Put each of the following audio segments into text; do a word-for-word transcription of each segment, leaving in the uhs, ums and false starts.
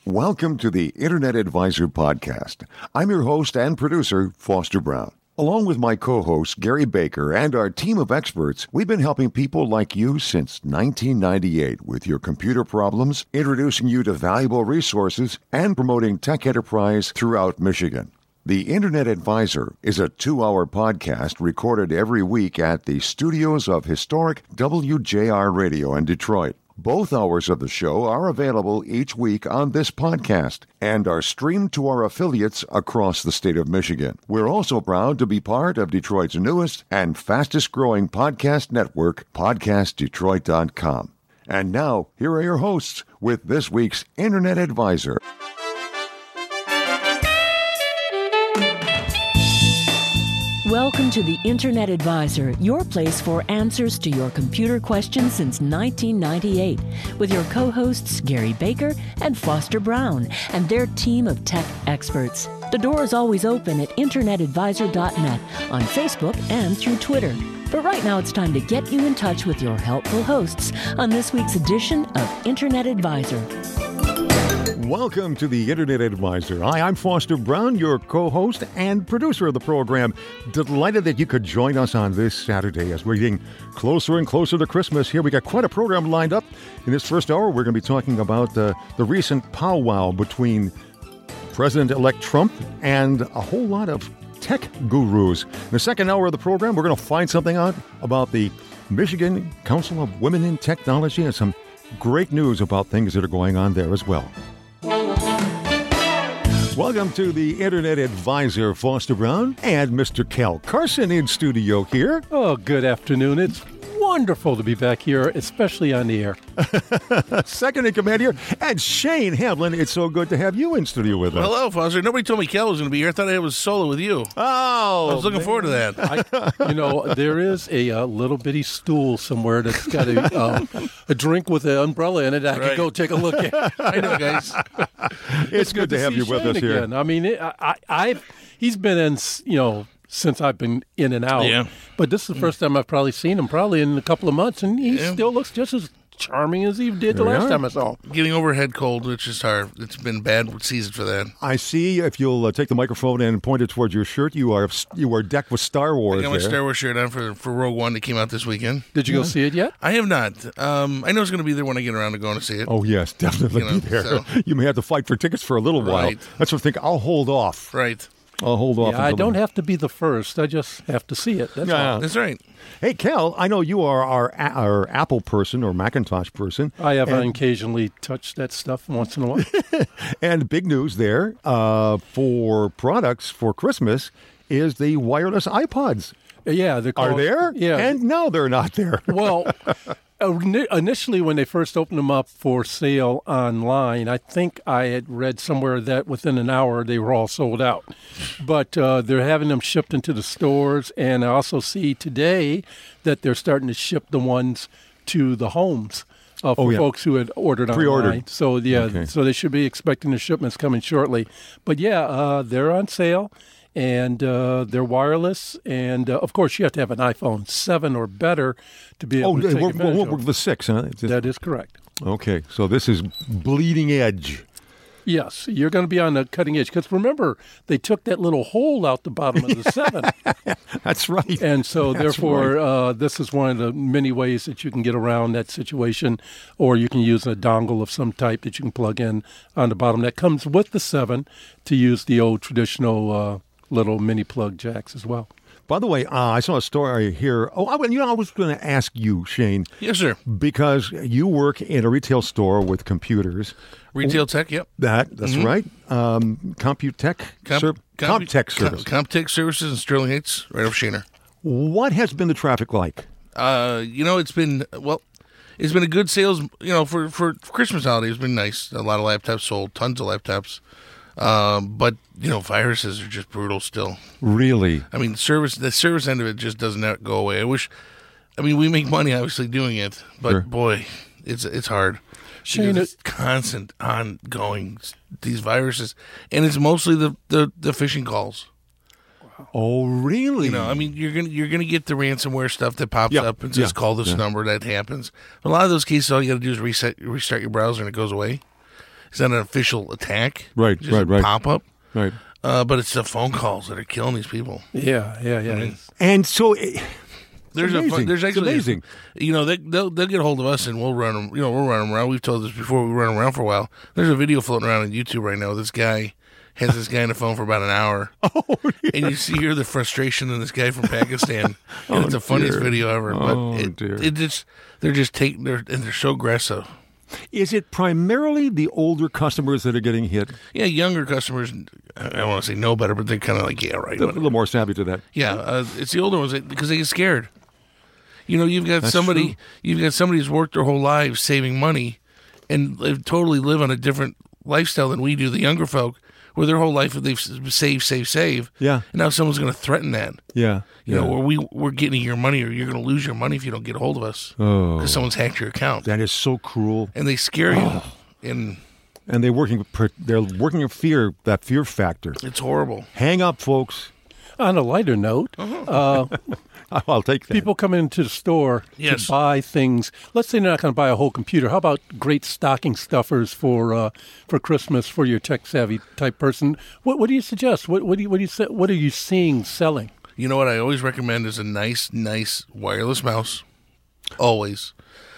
Welcome to the Internet Advisor Podcast. I'm your host and producer, Foster Brown. Along with my co-host, Gary Baker, and our team of experts, we've been helping people like you since nineteen ninety-eight with your computer problems, introducing you to valuable resources, and promoting tech enterprise throughout Michigan. The Internet Advisor is a two-hour podcast recorded every week at the studios of historic W J R Radio in Detroit. Both hours of the show are available each week on this podcast and are streamed to our affiliates across the state of Michigan. We're also proud to be part of Detroit's newest and fastest-growing podcast network, podcast detroit dot com. And now, here are your hosts with this week's Internet Advisor. Welcome to the Internet Advisor, your place for answers to your computer questions since nineteen ninety-eight, with your co-hosts Gary Baker and Foster Brown and their team of tech experts. The door is always open at internet advisor dot net, on Facebook and through Twitter. But right now it's time to get you in touch with your helpful hosts on this week's edition of Internet Advisor. Welcome to the Internet Advisor. Hi, I'm Foster Brown, your co-host and producer of the program. Delighted that you could join us on this Saturday as we're getting closer and closer to Christmas. Here we got quite a program lined up. In this first hour, we're going to be talking about uh, the recent powwow between President-elect Trump and a whole lot of tech gurus. In the second hour of the program, we're going to find something out about the Michigan Council of Women in Technology and some great news about things that are going on there as well. Welcome to the Internet Advisor, Foster Brown, and Mister Cal Carson in studio here. Oh, good afternoon. It's wonderful to be back here, especially on the air. Second in command here, and Shane Hamlin. It's so good to have you in studio with us. Well, hello, Foster. Nobody told me Cal was going to be here. I thought I was solo with you. Oh, I was looking man. forward to that. I, you know, there is a uh, little bitty stool somewhere that's got a, um, a drink with an umbrella in it. I Right. can go take a look at. I know, guys. It's, good, to have see you with Shane us here. again. I mean, it, I, I, I've he's been in, you know, since I've been in and out. Yeah. But this is the first time I've probably seen him, probably in a couple of months, and he Yeah. still looks just as charming as he did the There we last are. time I saw him. Getting over a head cold, which is hard. It's been bad season for that. I see. If you'll uh, take the microphone and point it towards your shirt, you are you are decked with Star Wars. I got my there. Star Wars shirt on for, for Rogue One that came out this weekend. Did you go see it yet? I have not. Um, I know it's going to be there when I get around to going to see it. Oh, yes, definitely You know, be there. so- You may have to fight for tickets for a little while. Right. That's what I think. I'll hold off. Right. I'll hold off. Yeah, I until don't the- have to be the first. I just have to see it. That's Yeah. all. That's right. Hey, Cal, I know you are our, our Apple person or Macintosh person. I have and, occasionally touched that stuff once in a while. and big news there uh, for products for Christmas is the wireless iPods. Yeah, they're Are called, there? Yeah. And now they're not there. well, ini- initially when they first opened them up for sale online, I think I had read somewhere that within an hour they were all sold out. But uh, they're having them shipped into the stores, and I also see today that they're starting to ship the ones to the homes. Uh, for Oh, yeah. folks who had ordered Pre-ordered. online. So, yeah, Okay. so they should be expecting the shipments coming shortly. But, yeah, uh, they're on sale, and uh, they're wireless. And, uh, of course, you have to have an iPhone seven or better to be able Oh, to take we're, advantage we're, of we're them. the six, huh? It's just- That is correct. okay, so this is bleeding edge. Yes, you're going to be on the cutting edge. Because remember, they took that little hole out the bottom of the seven. That's right. And so, That's therefore, right. uh, this is one of the many ways that you can get around that situation, or you can use a dongle of some type that you can plug in on the bottom that comes with the seven to use the old traditional uh, little mini plug jacks as well. By the way, uh, I saw a story here. Oh, I, you know, I was going to ask you, Shane, Yes, sir. because you work in a retail store with computers. Retail tech, yep. That that's right. Um, Computech, Comp- Ser- Comp- Comptech service. Com- Comptech Services in Sterling Heights, right off Shaner. What has been the traffic like? Uh, you know, it's been, well, it's been a good sales, you know, for, for Christmas holiday. It's been nice. A lot of laptops sold, tons of laptops. Um, but, you know, viruses are just brutal still. Really? I mean, service the service end of it just does not go away. I wish, I mean, we make money obviously doing it, but Sure. boy, it's it's hard. Shane, Because it's constant, ongoing, these viruses. And it's mostly the, the, the phishing calls. Oh, really? You know, I mean, you're gonna you're gonna get the ransomware stuff that pops Yeah, up and says yeah, call this yeah. number. That happens. A lot of those cases, all you got to do is reset, restart your browser, and it goes away. it's not an official attack. Right, just right, a right. pop-up. Right. Uh, but it's the phone calls that are killing these people. Yeah, yeah, yeah. I mean, And so it, there's amazing. a there's It's actually amazing. A, you know they they'll, they'll get a hold of us and we'll run them. You know we'll run them around. We've told this before. We run them around for a while. There's a video floating around on YouTube right now. This guy has this guy on the phone for about an hour. oh, yeah. And you see here the frustration in this guy from Pakistan. And Oh, it's the funniest dear. video ever. Oh, but it, dear. it just they're just taking they're and they're so aggressive. Is it primarily the older customers that are getting hit? Yeah, younger customers. I don't want to say no better, but they're kind of like yeah, right. A little more savvy to that. Yeah, uh, it's the older ones that, because they get scared. You know, you've got That's somebody, true. you've got somebody who's worked their whole lives saving money, and they totally live on a different lifestyle than we do. The younger folk, where their whole life they've save, save, save. Yeah. And now someone's going to threaten that. Yeah. You yeah. know, or we we're getting your money, or you're going to lose your money if you don't get a hold of us Oh. because someone's hacked your account, That is so cruel. and they scare you, and And they're working. per- They're working a fear. That fear factor. it's horrible. Hang up, folks. On a lighter note, uh, I'll take that. people come into the store Yes. to buy things. Let's say they're not going to buy a whole computer. How about great stocking stuffers for uh, for Christmas for your tech savvy type person? What what do you suggest? What what do you what do you say, what are you seeing selling? You know what I always recommend is a nice, nice wireless mouse. Always.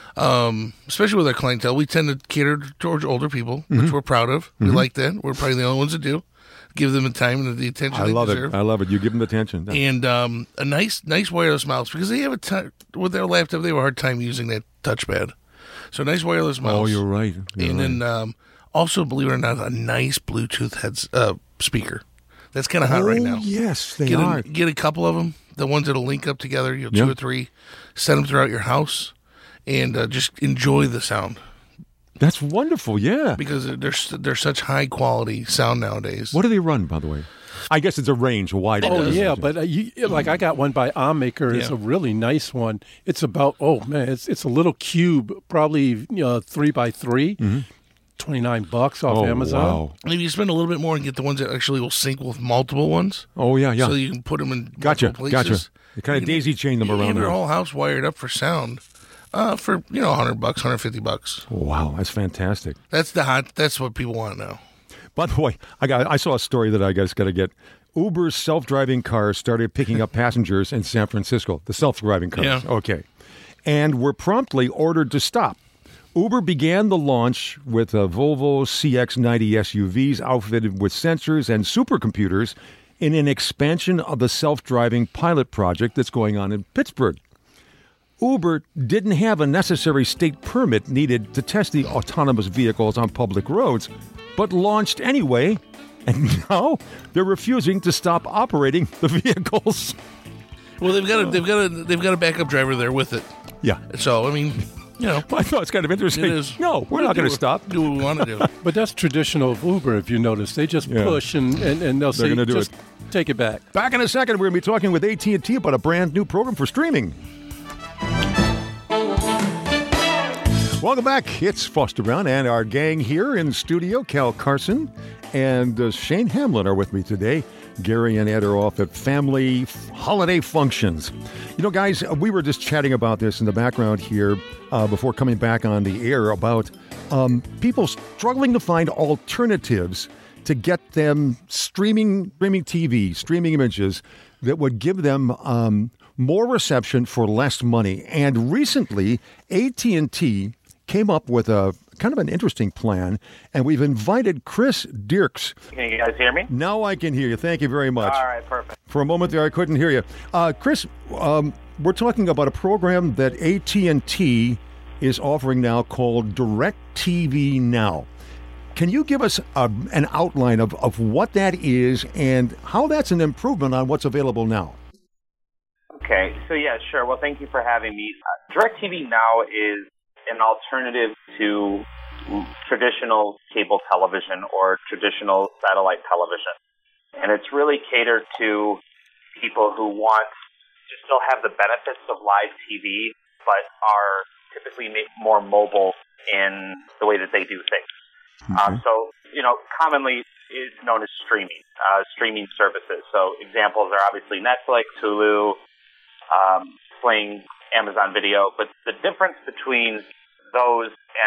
Um, especially with our clientele. We tend to cater towards older people, Mm-hmm. which we're proud of. We like that. We're probably the only ones that do. Give them the time and the attention I they love deserve. it. I love it. You give them the attention. And um, a nice, nice wireless mouse because they have a t- with their laptop. They have a hard time using that touchpad. So nice wireless mouse. Oh, you're right. You're and right. then um, also, believe it or not, a nice Bluetooth heads uh, speaker. That's kind of hot oh, right now. yes, they Get are. a, get a couple of them, the ones that'll link up together, you know, two Yeah. or three, set them throughout your house, and uh, just enjoy the sound That's wonderful. Yeah. because they're they're such high quality sound nowadays. What do they run, by the way? I guess it's a range, a wide. Oh range. yeah, but uh, you, like I got one by OnMaker. It's Yeah. a really nice one. It's about oh man, it's it's a little cube, probably uh, three by three. Twenty-nine bucks off Oh, Amazon. wow. And if you spend a little bit more and get the ones that actually will sync with multiple ones, Oh yeah, yeah. so you can put them in Gotcha, multiple gotcha. places. You kind of You can- daisy chain them You around have your there. whole house wired up for sound, uh, for you know, hundred bucks, hundred fifty bucks. Wow, that's fantastic. That's the hot. That's what people want now. By the way, I got I saw a story that I guess got to get. Uber's self-driving cars started picking up passengers in San Francisco. The self-driving cars. Yeah. Okay. And were promptly ordered to stop. Uber began the launch with a Volvo C X ninety S U Vs outfitted with sensors and supercomputers in an expansion of the self-driving pilot project that's going on in Pittsburgh. Uber didn't have a necessary state permit needed to test the autonomous vehicles on public roads, but launched anyway, and now they're refusing to stop operating the vehicles. Well, they've got a they've got a they've got a backup driver there with it. Yeah. So I mean, you know, I thought it's kind of interesting. it is. No, we're not Do going to what- stop. Do what we want to do. But that's traditional of Uber, if you notice. They just Yeah. push and, and, and they'll say, gonna do just it. take it back. Back in a second, we're going to be talking with A T and T about a brand new program for streaming. Welcome back. It's Foster Brown and our gang here in studio. Cal Carson and uh, Shane Hamlin are with me today. Gary and Ed are off at family f- holiday functions. You know, guys, uh, we were just chatting about this in the background here uh, before coming back on the air about um, people struggling to find alternatives to get them streaming, streaming T V, streaming images that would give them um, more reception for less money. And recently, A T and T came up with a kind of an interesting plan, and we've invited Chris Dirks. Can you guys hear me? Now I can hear you. Thank you very much. All right, perfect. For a moment there, I couldn't hear you. Uh, Chris, um, we're talking about a program that A T and T is offering now called DirecTV Now. Can you give us a, an outline of, of what that is and how that's an improvement on what's available now? Okay, so yeah, sure. Well, thank you for having me. Uh, DirecTV Now is an alternative to traditional cable television or traditional satellite television. And it's really catered to people who want to still have the benefits of live T V, but are typically ma- more mobile in the way that they do things. Um, so, you know, commonly is known as streaming, uh, streaming services. So examples are obviously Netflix, Hulu, um, Sling, Amazon Video. But the difference between those and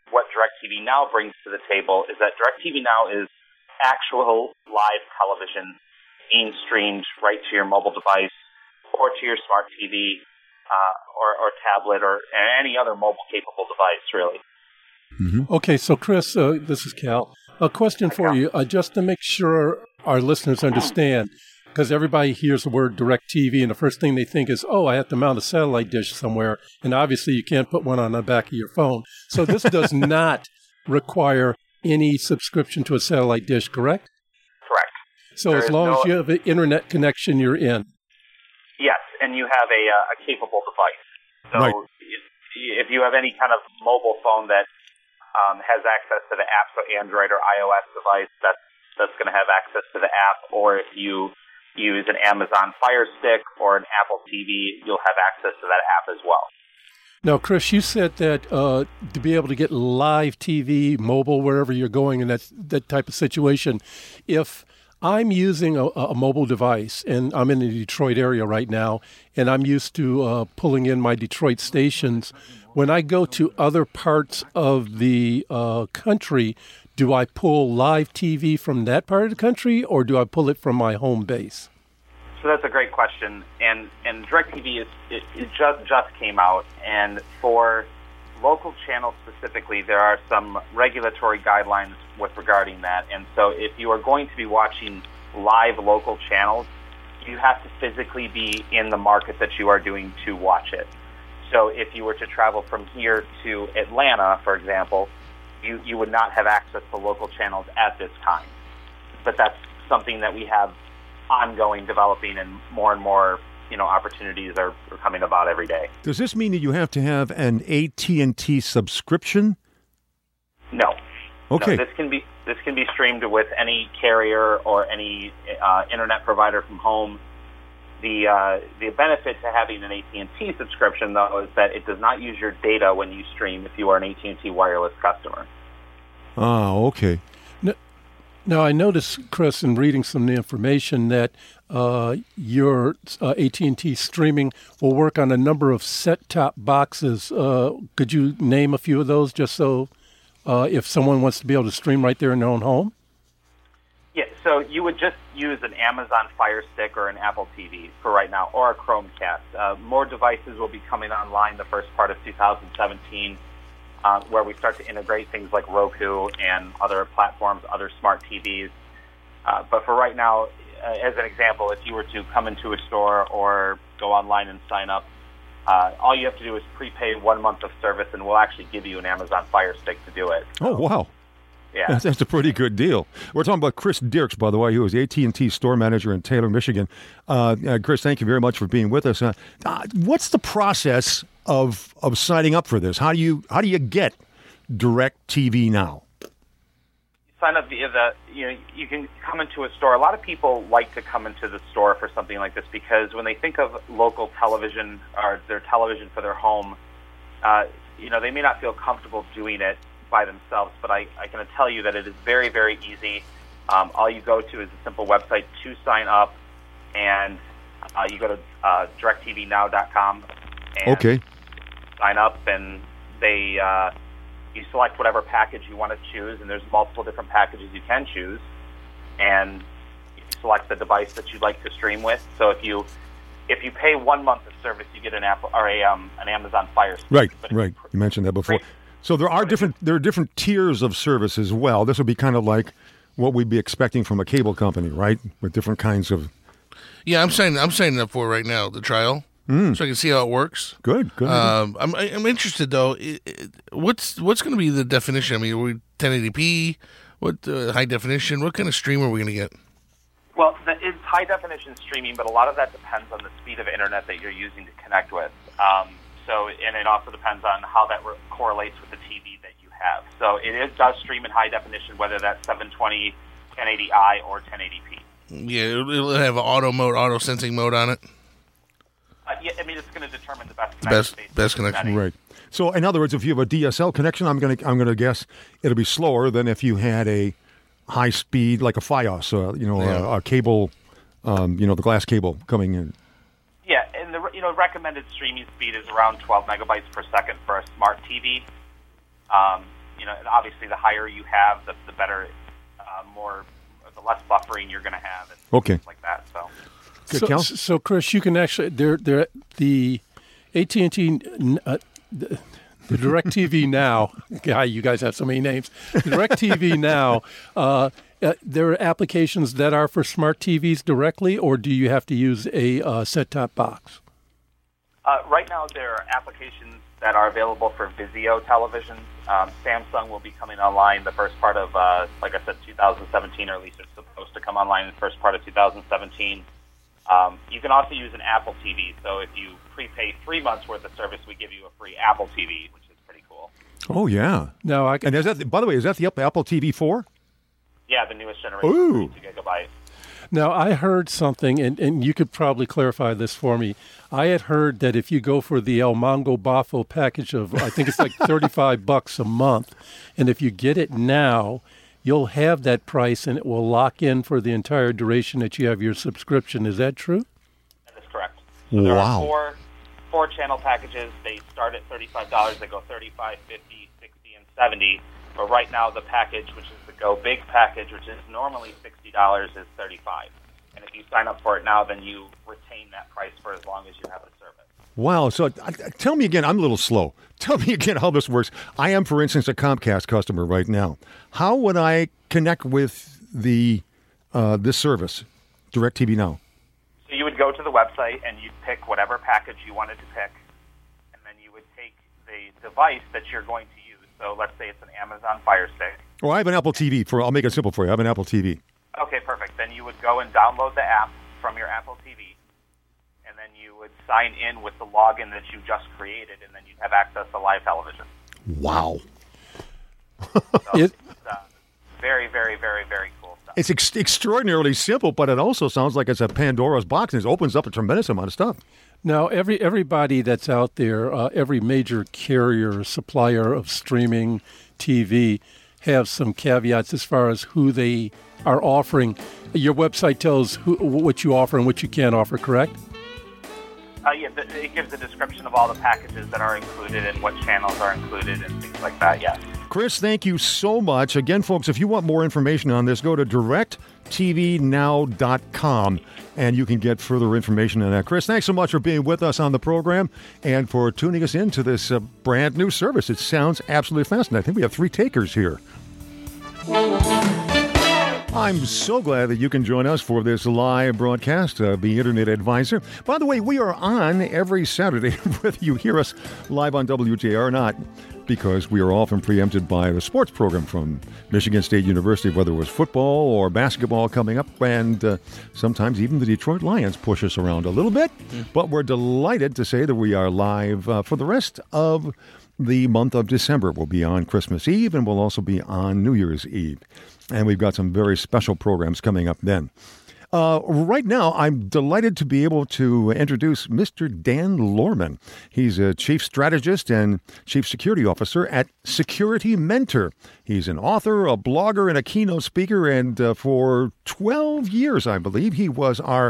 what DirecTV Now brings to the table is that DirecTV Now is actual live television being streamed right to your mobile device or to your smart T V uh, or, or tablet or any other mobile-capable device, really. Mm-hmm. Okay, so Chris, uh, this is Cal. A question for you, uh, just to make sure our listeners understand, because everybody hears the word DirecTV, and the first thing they think is, oh, I have to mount a satellite dish somewhere, and obviously you can't put one on the back of your phone. So this does not require any subscription to a satellite dish, correct? Correct. So there as long no, as you have an internet connection, you're in. Yes, and you have a, uh, a capable device. So right. if you have any kind of mobile phone that um, has access to the app, so Android or iOS device, that's, that's going to have access to the app. Or if you use an Amazon Fire Stick or an Apple T V, you'll have access to that app as well. Now, Chris, you said that uh, to be able to get live T V, mobile, wherever you're going in that, that type of situation, if I'm using a, a mobile device, and I'm in the Detroit area right now, and I'm used to uh, pulling in my Detroit stations, when I go to other parts of the uh, country, do I pull live T V from that part of the country, or do I pull it from my home base? So that's a great question, and and DirecTV is it, it just just came out, and for local channels specifically, there are some regulatory guidelines with regarding that. And so, if you are going to be watching live local channels, you have to physically be in the market that you are doing to watch it. So, if you were to travel from here to Atlanta, for example, you you would not have access to local channels at this time. But that's something that we have ongoing, developing, and more and more, you know, opportunities are, are coming about every day. Does this mean that you have to have an A T and T subscription? No. Okay. No, this can be this can be streamed with any carrier or any uh, internet provider from home. The uh, the benefit to having an A T and T subscription, though, is that it does not use your data when you stream if you are an A T and T wireless customer. Oh, okay. Now, I noticed, Chris, in reading some of the information that uh, your uh, A T and T streaming will work on a number of set-top boxes. Uh, could you name a few of those just so uh, if someone wants to be able to stream right there in their own home? Yeah, so you would just use an Amazon Fire Stick or an Apple T V for right now, or a Chromecast. Uh, more devices will be coming online the first part of two thousand seventeen. Uh, where we start to integrate things like Roku and other platforms, other smart T Vs. Uh, but for right now, uh, as an example, if you were to come into a store or go online and sign up, uh, all you have to do is prepay one month of service, and we'll actually give you an Amazon Fire Stick to do it. Oh, wow. Yeah. That's, that's a pretty good deal. We're talking about Chris Dirks, by the way, who is A T and T store manager in Taylor, Michigan. Uh, uh, Chris, thank you very much for being with us. Uh, uh, what's the process of of signing up for this? How do you how do you get DirecTV Now? You sign up via the, you know, you can come into a store. A lot of people like to come into the store for something like this because when they think of local television or their television for their home, uh, you know, they may not feel comfortable doing it by themselves, but I, I can tell you that it is very, very easy. Um, all you go to is a simple website to sign up, and uh, you go to uh, direct T V now dot com and okay. sign up, and they uh, you select whatever package you want to choose, and there's multiple different packages you can choose, and you select the device that you'd like to stream with. So if you if you pay one month of service, you get an Apple or a um, an Amazon Fire Stick. Right, but right. You mentioned that before. Great. So there are different there are different tiers of service as well. This would be kind of like what we'd be expecting from a cable company, right? With different kinds of. Yeah, I'm signing. I'm signing up for it right now, the trial, mm. so I can see how it works. Good, good. Um, I'm I'm interested though. It, it, what's what's going to be the definition? I mean, are we ten eighty p? What uh, high definition? What kind of stream are we going to get? Well, the, it's high definition streaming, but a lot of that depends on the speed of internet that you're using to connect with. Um, So, and it also depends on how that re- correlates with the T V that you have. So it is, does stream in high definition, whether that's seven twenty, ten eighty i, or ten eighty p. Yeah, it'll, it'll have an auto mode, auto sensing mode on it. Uh, yeah, I mean, it's going to determine the best The connection. best, best connection. Right. So, in other words, if you have a D S L connection, I'm going to I'm going to guess it'll be slower than if you had a high speed like a Fios, uh, you know, Yeah. a, a cable, um, you know, the glass cable coming in. Yeah, and the you know recommended streaming speed is around twelve megabytes per second for a smart T V. Um, you know, obviously the higher you have, the, the better, uh, more, the less buffering you're going to have, and okay, things like that. So, Good, so, so, Chris, you can actually there there the A T and T. Uh, the, The DirecTV Now, guy, you guys have so many names. The DirecTV Now, uh, uh, there are applications that are for smart T Vs directly, or do you have to use a uh, set-top box? Uh, right now, there are applications that are available for Vizio televisions. Um, Samsung will be coming online the first part of, uh, like I said, two thousand seventeen, or at least it's supposed to come online in the first part of two thousand seventeen. Um, you can also use an Apple T V. So if you prepay three months worth of service, we give you a free Apple T V, which is pretty cool. Oh yeah. No, I can, and is that, by the way, is that the Apple T V four? Yeah, the newest generation, Ooh. thirty-two gigabyte. Now, I heard something, and, and you could probably clarify this for me. I had heard that if you go for the El Mongo Bafo package of, I think it's like thirty-five bucks a month, and if you get it now, you'll have that price, and it will lock in for the entire duration that you have your subscription. Is that true? That is correct. So there Wow. are four, four channel packages. They start at thirty-five dollars. They go thirty-five, fifty, sixty, and seventy. But right now, the package, which is the Go Big package, which is normally sixty dollars, is thirty-five dollars. And if you sign up for it now, then you retain that price for as long as you have the service. Wow. So uh, tell me again, I'm a little slow. Tell me again how this works. I am, for instance, a Comcast customer right now. How would I connect with the uh, this service, DirecTV Now? So you would go to the website and you'd pick whatever package you wanted to pick, and then you would take the device that you're going to use. So let's say it's an Amazon Fire Stick. Well, I have an Apple T V. For I'll make it simple for you. I have an Apple T V. Okay, perfect. Then you would go and download the app from your Apple T V, and then you would sign in with the login that you just created, and then you'd have access to live television. Wow. So It- it's uh, very, very, very, very cool stuff. It's ex- extraordinarily simple, but it also sounds like it's a Pandora's box, and it opens up a tremendous amount of stuff. Now, every everybody that's out there, uh, every major carrier, supplier of streaming T V, have some caveats as far as who they are offering. Your website tells who, what you offer and what you can't offer, correct? Uh, yeah, th- it gives a description of all the packages that are included and what channels are included and things like that, yes. Chris, thank you so much. Again, folks, if you want more information on this, go to direct t v now dot com, and you can get further information on that. Chris, thanks so much for being with us on the program and for tuning us into this uh, brand new service. It sounds absolutely fascinating. I think we have three takers here. I'm so glad that you can join us for this live broadcast of the Internet Advisor. By the way, we are on every Saturday, whether you hear us live on W J R or not, because we are often preempted by the sports program from Michigan State University, whether it was football or basketball coming up, and uh, sometimes even the Detroit Lions push us around a little bit. Mm. But we're delighted to say that we are live uh, for the rest of the month of December. We'll be on Christmas Eve, and we'll also be on New Year's Eve. And we've got some very special programs coming up then. Uh, right now, I'm delighted to be able to introduce Mister Dan Lorman. He's a chief strategist and chief security officer at Security Mentor. He's an author, a blogger, and a keynote speaker. And uh, for twelve years, I believe, he was our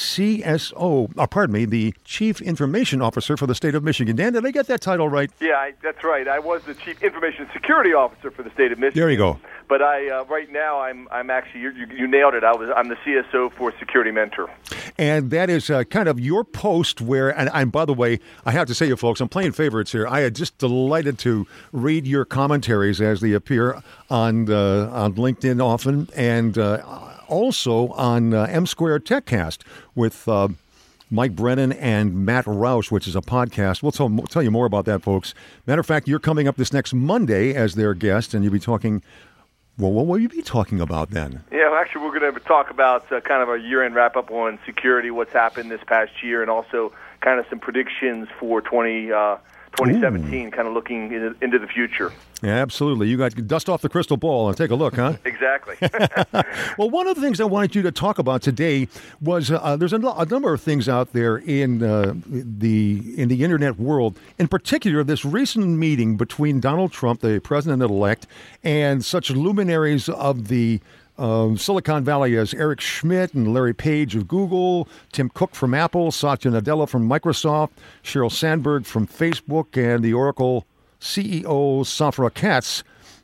C S O, uh, pardon me, the Chief Information Officer for the state of Michigan. Dan, did I get that title right? Yeah, I, that's right. I was the Chief Information Security Officer for the state of Michigan. There you go. But I uh, right now I'm I'm actually you, you nailed it. I was I'm the C S O for Security Mentor. And that is uh, kind of your post where, and, and by the way, I have to say, you folks, I'm playing favorites here. I am just delighted to read your commentaries as they appear on uh, on LinkedIn often, and uh, also on uh, M Squared TechCast with uh, Mike Brennan and Matt Roush, which is a podcast. We'll tell, tell you more about that, folks. Matter of fact, you're coming up this next Monday as their guest, and you'll be talking. Well, what will you be talking about then? Yeah, well, actually, we're going to talk about uh, kind of a year-end wrap-up on security, what's happened this past year, and also kind of some predictions for twenty, uh, twenty seventeen, Ooh. Kind of looking in, into the future. Yeah, absolutely. You got to dust off the crystal ball and take a look, huh? Exactly. Well, one of the things I wanted you to talk about today was uh, there's a, a number of things out there in uh, the in the internet world. In particular, this recent meeting between Donald Trump, the president-elect, and such luminaries of the Um, Silicon Valley as Eric Schmidt and Larry Page of Google, Tim Cook from Apple, Satya Nadella from Microsoft, Sheryl Sandberg from Facebook, and the Oracle C E O Safra Catz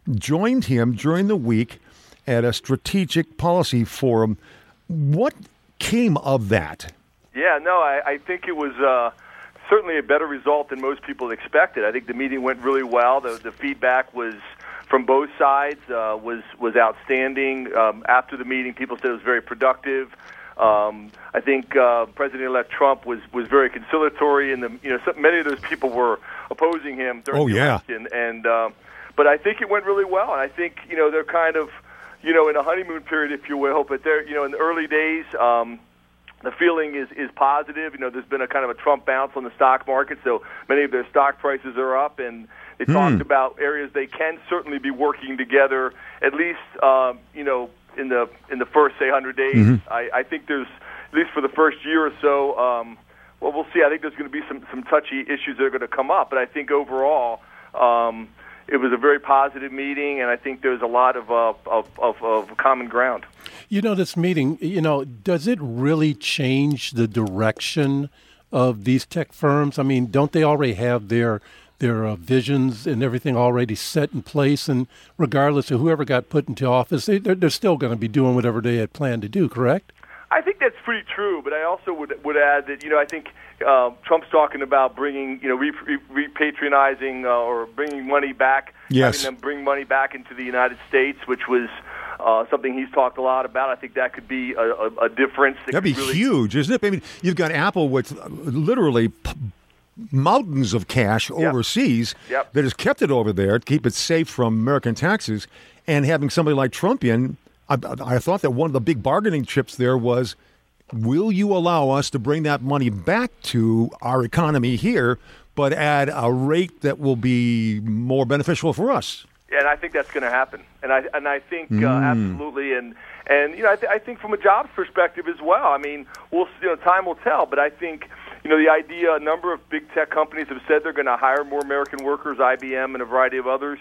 joined him during the week at a strategic policy forum. What came of that? Yeah, no, I, I think it was uh, certainly a better result than most people expected. I think the meeting went really well. The, the feedback was from both sides uh, was was outstanding. Um, after the meeting, people said it was very productive. Um, I think uh, President-elect Trump was, was very conciliatory, and the you know some, many of those people were opposing him during oh, the yeah. election. And uh, but I think it went really well, and I think you know they're kind of you know in a honeymoon period, if you will. But they're you know in the early days. Um, The feeling is, is positive. You know, there's been a kind of a Trump bounce on the stock market, so many of their stock prices are up, and they hmm. talked about areas they can certainly be working together, at least, um, you know, in the in the first, say, one hundred days. Mm-hmm. I, I think there's, at least for the first year or so, um, well, we'll see. I think there's going to be some, some touchy issues that are going to come up, but I think overall, um, it was a very positive meeting, and I think there's a lot of, uh, of, of, of common ground. You know, this meeting, you know, does it really change the direction of these tech firms? I mean, don't they already have their their uh, visions and everything already set in place? And regardless of whoever got put into office, they, they're, they're still going to be doing whatever they had planned to do, correct? I think that's pretty true, but I also would would add that, you know, I think uh, Trump's talking about bringing, you know, re- re- repatriating uh, or bringing money back, yes. having them bring money back into the United States, which was uh, something he's talked a lot about. I think that could be a, a, a difference. That That'd be really... huge, isn't it? I mean, you've got Apple with literally p- mountains of cash Yep. overseas Yep. that has kept it over there to keep it safe from American taxes, and having somebody like Trump in, I, I thought that one of the big bargaining chips there was, will you allow us to bring that money back to our economy here, but at a rate that will be more beneficial for us? And I think that's going to happen. And I and I think uh, Mm. absolutely. And and you know I, th- I think from a jobs perspective as well. I mean, we'll you know time will tell. But I think you know the idea. A number of big tech companies have said they're going to hire more American workers. I B M and a variety of others.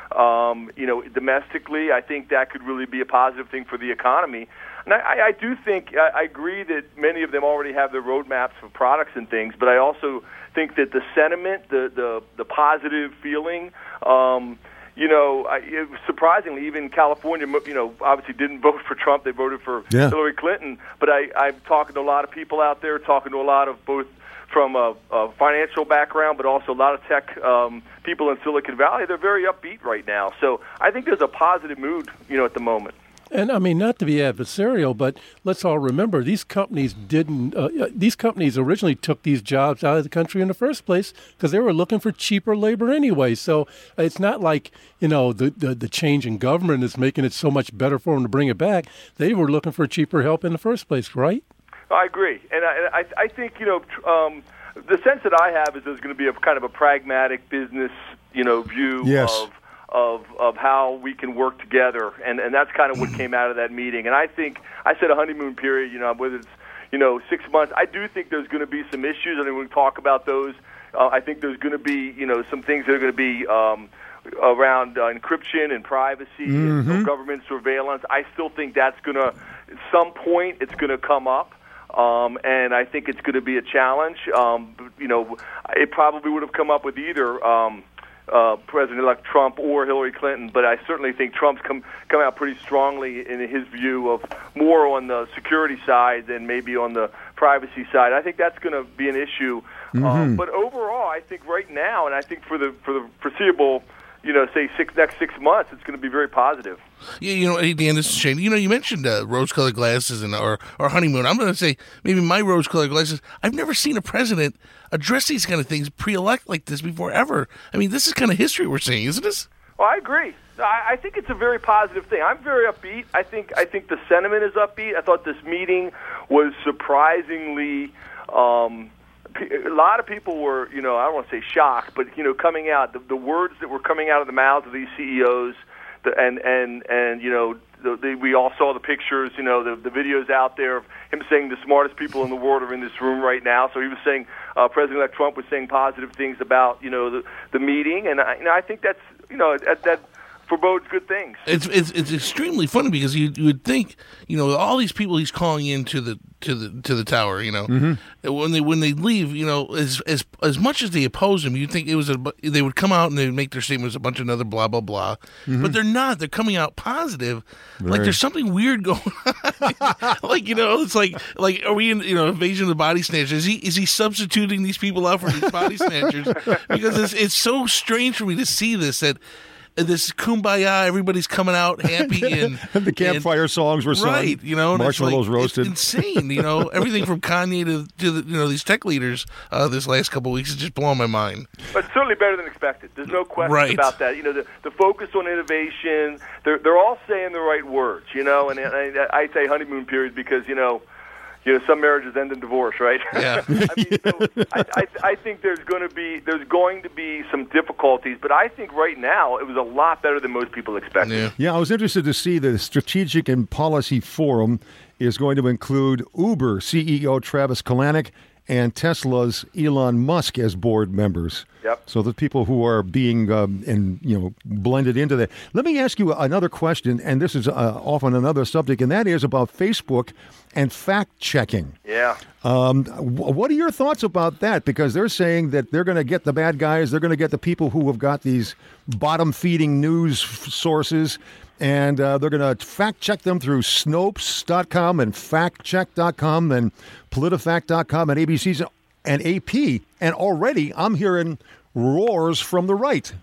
Um, you know, domestically, I think that could really be a positive thing for the economy. And I, I do think, I, I agree that many of them already have their roadmaps for products and things, but I also think that the sentiment, the the, the positive feeling, um, you know, I, it, surprisingly, even California, you know, obviously didn't vote for Trump. They voted for yeah. Hillary Clinton. But I, I'm talking to a lot of people out there, talking to a lot of both from a, a financial background, but also a lot of tech um, people in Silicon Valley. They're very upbeat right now. So I think there's a positive mood, you know, at the moment. And I mean, not to be adversarial, but let's all remember these companies didn't. Uh, these companies originally took these jobs out of the country in the first place because they were looking for cheaper labor anyway. So it's not like you know the, the the change in government is making it so much better for them to bring it back. They were looking for cheaper help in the first place, right? I agree, and I I, I think you know um, the sense that I have is there's going to be a kind of a pragmatic business you know view yes. of. Of, of how we can work together, and, and that's kind of what came out of that meeting. And I think I said a honeymoon period, you know, whether it's you know six months. I do think there's going to be some issues, and we can talk about those. Uh, I think there's going to be you know some things that are going to be um, around uh, encryption and privacy Mm-hmm. and government surveillance. I still think that's going to, at some point, it's going to come up. Um, and I think it's going to be a challenge. Um, you know, it probably would have come up with either. Um, Uh, President-elect Trump or Hillary Clinton, but I certainly think Trump's come come out pretty strongly in his view of more on the security side than maybe on the privacy side. I think that's going to be an issue. Mm-hmm. Um, but overall, I think right now, and I think for the for the foreseeable, you know, say six next six months, it's going to be very positive. Yeah, you know, hey, Dan, this is Shane. You know, you mentioned uh, rose-colored glasses and or, or honeymoon. I'm going to say maybe my rose-colored glasses. I've never seen a president address these kind of things pre-elect like this before ever. I mean, this is kind of history we're seeing, isn't this? Well, I agree. I, I think it's a very positive thing. I'm very upbeat. I think I think the sentiment is upbeat. I thought this meeting was surprisingly. Um, A lot of people were, you know, I don't want to say shocked, but you know, coming out the, the words that were coming out of the mouths of these C E Os, the, and and and you know, the, the, we all saw the pictures, you know, the, the videos out there of him saying the smartest people in the world are in this room right now. So he was saying, uh, President-elect Trump was saying positive things about, you know, the the meeting, and I, you know, I think that's, you know, at that. forebodes good things. It's it's it's extremely funny because you you would think, you know, all these people he's calling into the to the to the tower, you know, mm-hmm. when they when they leave, you know, as as as much as they oppose him, you'd think it was a they would come out and they would make their statements a bunch of another blah blah blah, mm-hmm. but they're not. They're coming out positive, right. Like there's something weird going on. Like, you know, it's like like are we in, you know, invasion of the body snatchers? Is he is he substituting these people out for these body snatchers? Because it's it's so strange for me to see this that. This kumbaya, everybody's coming out happy, and the campfire and, songs were sung, right? You know, marshmallows like, roasted. It's insane, you know. Everything from Kanye to, to the, you know, these tech leaders uh, this last couple of weeks is just blowing my mind. But certainly better than expected. There's no question right. about that. You know, the, the focus on innovation. They're they're all saying the right words. You know, and I, I say honeymoon period because you know. You know, some marriages end in divorce, right? Yeah. I mean, so I, I, I think there's going to be there's going to be some difficulties, but I think right now it was a lot better than most people expected. Yeah, yeah I was interested to see the Strategic and Policy Forum is going to include Uber C E O Travis Kalanick and Tesla's Elon Musk as board members. Yep. So the people who are being um, and you know blended into that. Let me ask you another question, and this is uh, often another subject, and that is about Facebook and fact checking. Yeah. Um, what are your thoughts about that? Because they're saying that they're going to get the bad guys, they're going to get the people who have got these bottom feeding news sources. And uh, they're going to fact-check them through Snopes dot com and fact check dot com and PolitiFact dot com and A B C's and A P. And already I'm hearing roars from the right.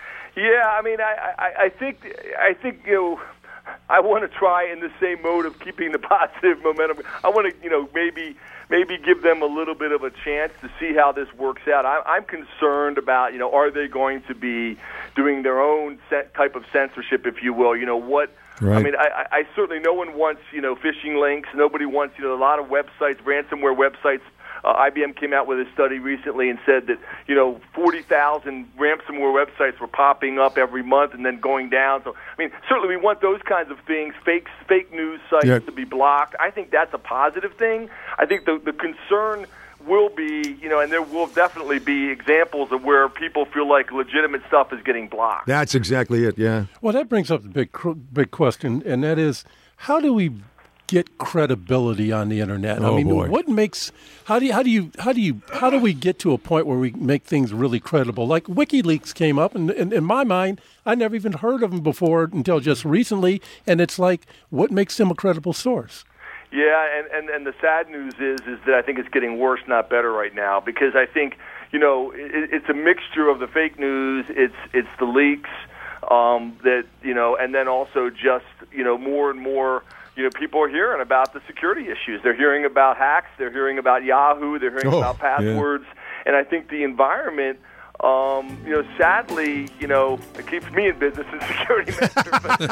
Yeah, I mean, I, I, I think, I think you know, I want to try in the same mode of keeping the positive momentum. I want to, you know, maybe maybe give them a little bit of a chance to see how this works out. I, I'm concerned about, you know, are they going to be doing their own type of censorship, if you will? You know, what, right. I mean, I, I certainly, no one wants, you know, phishing links. Nobody wants, you know, a lot of websites, ransomware websites. Uh, I B M came out with a study recently and said that, you know, forty thousand ransomware websites were popping up every month and then going down. So, I mean, certainly we want those kinds of things, fake fake news sites yeah. to be blocked. I think that's a positive thing. I think the, the concern will be, you know, and there will definitely be examples of where people feel like legitimate stuff is getting blocked. That's exactly it, yeah. Well, that brings up the big, big question, and that is, how do we get credibility on the internet? Oh, I mean, boy. what makes how do you how do you how do you how do we get to a point where we make things really credible? Like WikiLeaks came up, and, and in my mind, I never even heard of them before until just recently, and it's like, what makes them a credible source? Yeah, and, and, and the sad news is is that I think it's getting worse, not better right now, because I think, you know, it, it's a mixture of the fake news, it's it's the leaks, um, that, you know, and then also just, you know, more and more, you know, people are hearing about the security issues. They're hearing about hacks. They're hearing about Yahoo. They're hearing oh, about passwords. Yeah. And I think the environment, um, you know, sadly, you know, it keeps me in business as security manager.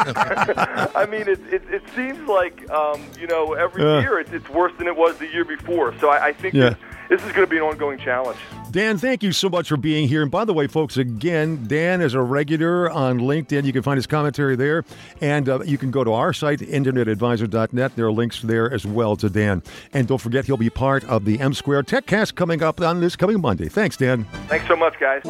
But, I mean, it, it, it seems like, um, you know, every uh, year it's, it's worse than it was the year before. So I, I think yeah. this, this is going to be an ongoing challenge. Dan, thank you so much for being here. And by the way, folks, again, Dan is a regular on LinkedIn. You can find his commentary there. And uh, you can go to our site, internet advisor dot net. There are links there as well to Dan. And don't forget, he'll be part of the M Squared TechCast coming up on this coming Monday. Thanks, Dan. Thanks so much, guys.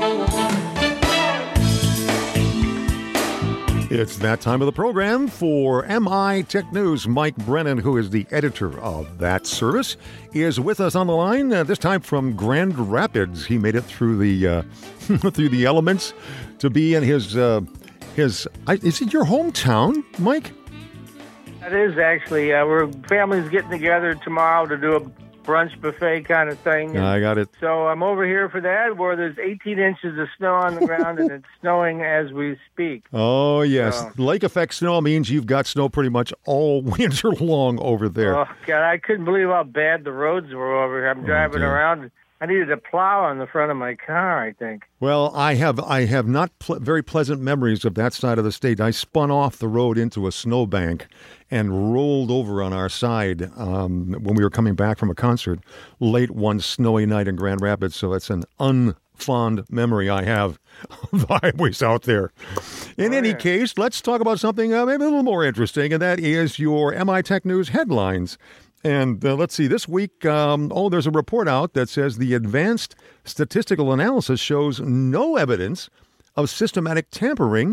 It's that time of the program for M I Tech News. Mike Brennan, who is the editor of that service, is with us on the line, uh, this time from Grand Rapids. He made it through the uh, through the elements to be in his, uh, his I, is it your hometown, Mike? It is, actually. Uh, we're families getting together tomorrow to do a brunch buffet kind of thing. I got it. So I'm over here for that, where there's eighteen inches of snow on the ground, and it's snowing as we speak. Oh, yes. So, Lake effect snow means you've got snow pretty much all winter long over there. Oh, God, I couldn't believe how bad the roads were over here. I'm driving oh, around. I needed a plow on the front of my car, I think. Well, I have I have not ple- very pleasant memories of that side of the state. I spun off the road into a snowbank and rolled over on our side um, when we were coming back from a concert late one snowy night in Grand Rapids. So it's an unfond memory I have of the highways out there. In oh, any yeah. case, let's talk about something uh, maybe a little more interesting, and that is your M I Tech News headlines. And uh, let's see, this week, um, oh, there's a report out that says the advanced statistical analysis shows no evidence of systematic tampering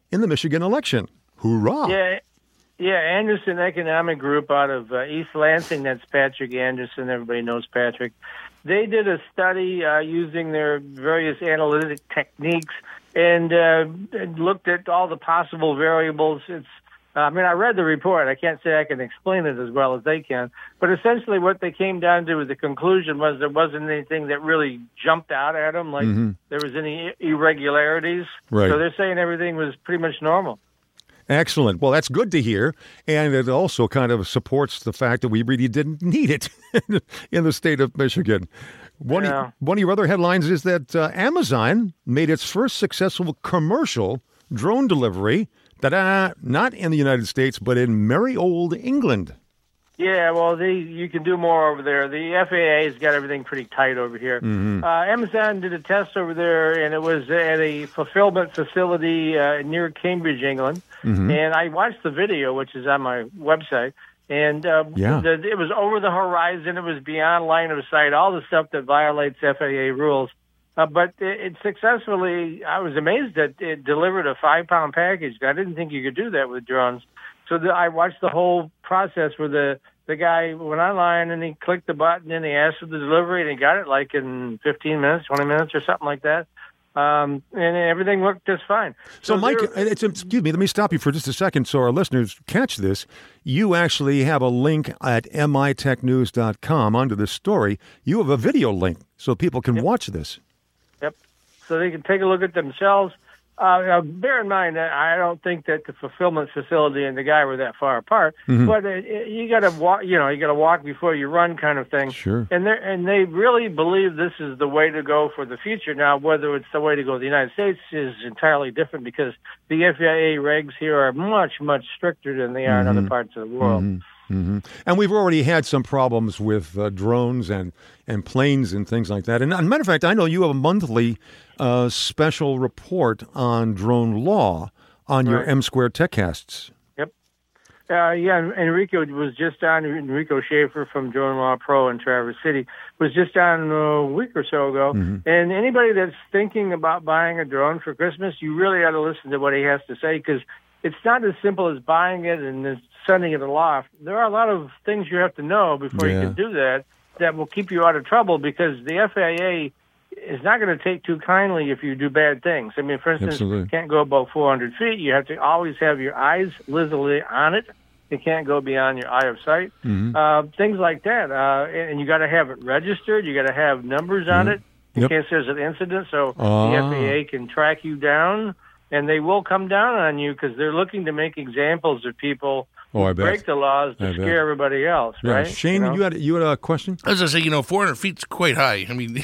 in the Michigan election. Hoorah! Yeah, yeah. Anderson Economic Group out of uh, East Lansing. That's Patrick Anderson. Everybody knows Patrick. They did a study uh, using their various analytic techniques and uh, looked at all the possible variables. It's I mean, I read the report. I can't say I can explain it as well as they can. But essentially what they came down to, the conclusion was there wasn't anything that really jumped out at them, like mm-hmm. there was any irregularities. Right. So they're saying everything was pretty much normal. Excellent. Well, that's good to hear. And it also kind of supports the fact that we really didn't need it in the state of Michigan. One, yeah. of, one of your other headlines is that uh, Amazon made its first successful commercial drone delivery. Ta-da! Not in the United States, but in merry old England. Yeah, well, they, you can do more over there. The F A A has got everything pretty tight over here. Mm-hmm. Uh, Amazon did a test over there, and it was at a fulfillment facility uh, near Cambridge, England. Mm-hmm. And I watched the video, which is on my website. And uh, yeah. the, it was over the horizon. It was beyond line of sight, all the stuff that violates F A A rules. Uh, but it, it successfully, I was amazed that it delivered a five-pound package. I didn't think you could do that with drones. So the, I watched the whole process where the, the guy went online and he clicked the button and he asked for the delivery and he got it like in fifteen minutes, twenty minutes or something like that. Um, and everything worked just fine. So, so Mike, it's, excuse me, let me stop you for just a second so our listeners catch this. You actually have a link at M I Tech News dot com under this story. You have a video link so people can yep. watch this. Yep. So they can take a look at themselves. Uh, now, bear in mind that I don't think that the fulfillment facility and the guy were that far apart. Mm-hmm. But it, it, you got to walk. You know, you got to walk before you run, kind of thing. Sure. And they and they really believe this is the way to go for the future. Now, whether it's the way to go in the United States is entirely different because the F A A regs here are much much stricter than they are mm-hmm. in other parts of the world. Mm-hmm. Mm-hmm. And we've already had some problems with uh, drones and, and planes and things like that. And as a matter of fact, I know you have a monthly uh, special report on drone law on right. your M Squared TechCasts. Yep. Uh, yeah, Enrico was just on, Enrico Schaefer from Drone Law Pro in Traverse City was just on a week or so ago. Mm-hmm. And anybody that's thinking about buying a drone for Christmas, you really ought to listen to what he has to say because it's not as simple as buying it and sending it aloft. There are a lot of things you have to know before yeah. you can do that that will keep you out of trouble because the F A A is not going to take too kindly if you do bad things. I mean, for instance, Absolutely. you can't go above four hundred feet. You have to always have your eyes literally on it. It can't go beyond your eye of sight. Mm-hmm. Uh, things like that. Uh, and you got to have it registered. You got to have numbers on mm-hmm. it in yep. case there's an incident so uh. the F A A can track you down. And they will come down on you because they're looking to make examples of people oh, who break the laws to scare everybody else, yeah. right? Shane, you, know? you had you had a question? I was going to say, you know, four hundred feet's quite high. I mean,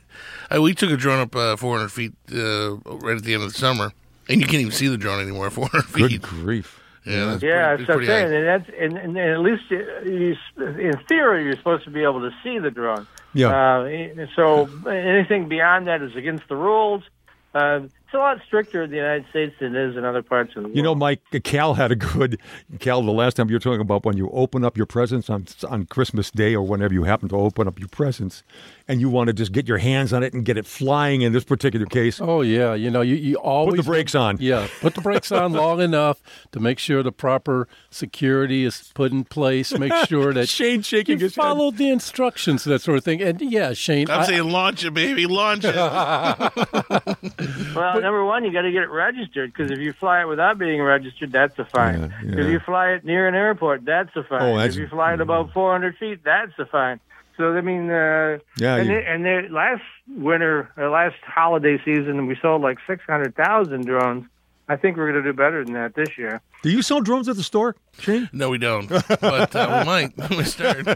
we took a drone up uh, four hundred feet uh, right at the end of the summer, and you can't even see the drone anymore, four hundred feet. Good grief. Yeah, that's yeah, pretty, so pretty saying, high. and that's and, and at least you, in theory you're supposed to be able to see the drone. Yeah. Uh, so anything beyond that is against the rules. Uh, it's a lot stricter in the United States than it is in other parts of the world. You know, Mike, Cal had a good, Cal, the last time you were talking about when you open up your presents on on Christmas Day or whenever you happen to open up your presents and you want to just get your hands on it and get it flying in this particular case. Oh, yeah. You know, you, you always... Put the brakes on. Yeah, put the brakes on long enough to make sure the proper security is put in place, make sure that Shane shaking you his followed head. the instructions, that sort of thing. And, yeah, Shane... I'm I, saying launch it, baby, launch it. Well, number one, you got to get it registered because if you fly it without being registered, that's a fine. Yeah, yeah. If you fly it near an airport, that's a fine. Oh, that's, if you fly it above four hundred feet, that's a fine. So, I mean, uh, yeah, and, you, they, and they, last winter, or last holiday season, we sold like six hundred thousand drones. I think we're going to do better than that this year. Do you sell drones at the store, Shane? No, we don't, but uh, we might. We start.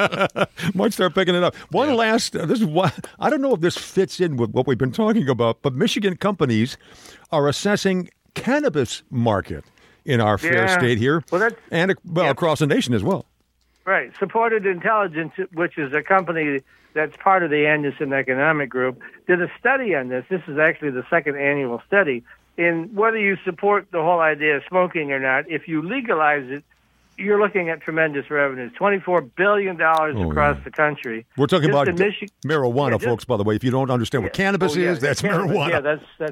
Might start picking it up. One yeah. last, uh, this is why, I don't know if this fits in with what we've been talking about, but Michigan companies are assessing cannabis market in our fair yeah. state here, well, that's, and well, yeah. across the nation as well. Right. Supported Intelligence, which is a company that's part of the Anderson Economic Group, did a study on this. This is actually the second annual study. In whether you support the whole idea of smoking or not, if you legalize it, you're looking at tremendous revenues, twenty-four billion dollars oh, across yeah. the country. We're talking just about Michi- marijuana, yeah, just, folks, by the way. If you don't understand yeah. what cannabis oh, yeah. is, that's cannabis, marijuana. Yeah, that's, that's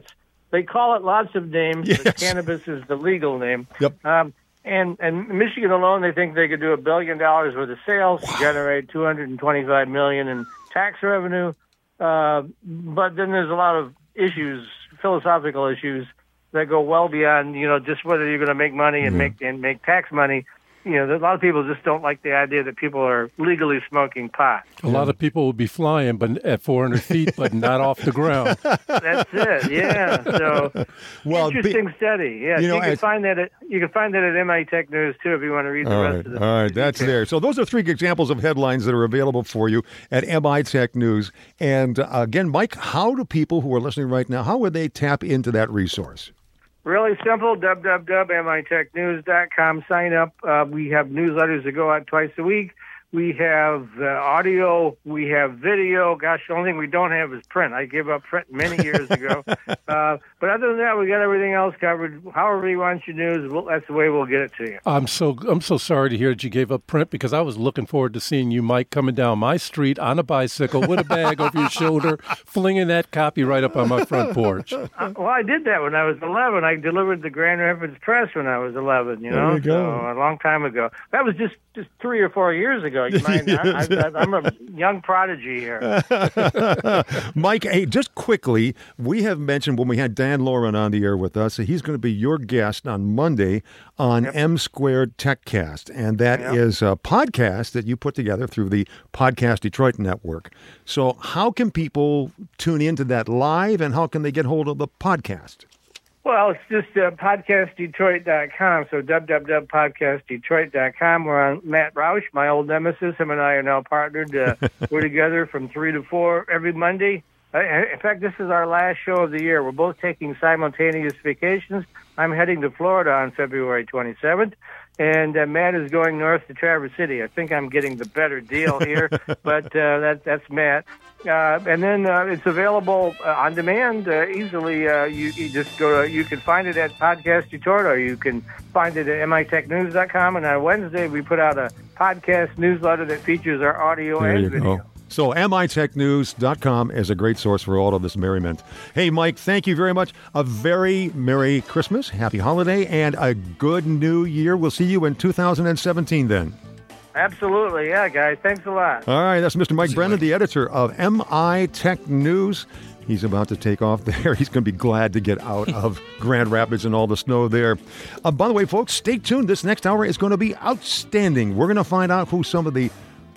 they call it lots of names, Yes. but cannabis is the legal name. Yep. Um, and and Michigan alone, they think they could do a billion dollars worth of sales, wow. generate two hundred twenty-five million in tax revenue. Uh, but then there's a lot of issues, philosophical issues that go well beyond, you know, just whether you're going to make money and mm-hmm. make and make tax money. You know, a lot of people just don't like the idea that people are legally smoking pot. A lot of people will be flying, but at four hundred feet, but not off the ground. That's it. Yeah. So well, interesting be, study. Yeah. You, know, you can I, find that at you can find that at M I Tech News too if you want to read the all rest right, of the. All right, that's there. So those are three examples of headlines that are available for you at M I Tech News. And uh, again, Mike, how do people who are listening right now, how would they tap into that resource? Really simple, w w w dot m i tech news dot com. Sign up. Uh, we have newsletters that go out twice a week. We have uh, audio. We have video. Gosh, the only thing we don't have is print. I gave up print many years ago. uh, but other than that, we got everything else covered. However you want your news, we'll, that's the way we'll get it to you. I'm so I'm so sorry to hear that you gave up print because I was looking forward to seeing you, Mike, coming down my street on a bicycle with a bag over your shoulder, flinging that copy right up on my front porch. Uh, well, I did that when I was eleven. I delivered the Grand Rapids Press when I was eleven, you know, there you go. So a long time ago. That was just, just three or four years ago. You mind? I, I, I'm a young prodigy here. Mike, hey, just quickly, we have mentioned when we had Dan Lauren on the air with us, that he's going to be your guest on Monday on yep. M Squared TechCast, and that yep. is a podcast that you put together through the Podcast Detroit Network. So how can people tune into that live, and how can they get hold of the podcast? Well, it's just uh, podcast detroit dot com, so w w w dot podcast detroit dot com. We're on Matt Roush, my old nemesis. Him and I are now partnered. Uh, we're together from three to four every Monday. Uh, in fact, this is our last show of the year. We're both taking simultaneous vacations. I'm heading to Florida on February twenty-seventh, and uh, Matt is going north to Traverse City. I think I'm getting the better deal here, but uh, that, that's Matt. Uh, and then uh, it's available uh, on demand uh, easily. Uh, you, you just go to, you can find it at Podcast Detroit, or you can find it at m i tech news dot com. And on Wednesday, we put out a podcast newsletter that features our audio there and you video. Go. So m i tech news dot com is a great source for all of this merriment. Hey, Mike, thank you very much. A very Merry Christmas, Happy Holiday, and a good New Year. We'll see you in two thousand seventeen then. Absolutely. Yeah, guys. Thanks a lot. All right. That's Mister Mike Brennan, the editor of M I Tech News. He's about to take off there. He's going to be glad to get out of Grand Rapids and all the snow there. Uh, by the way, folks, stay tuned. This next hour is going to be outstanding. We're going to find out who some of the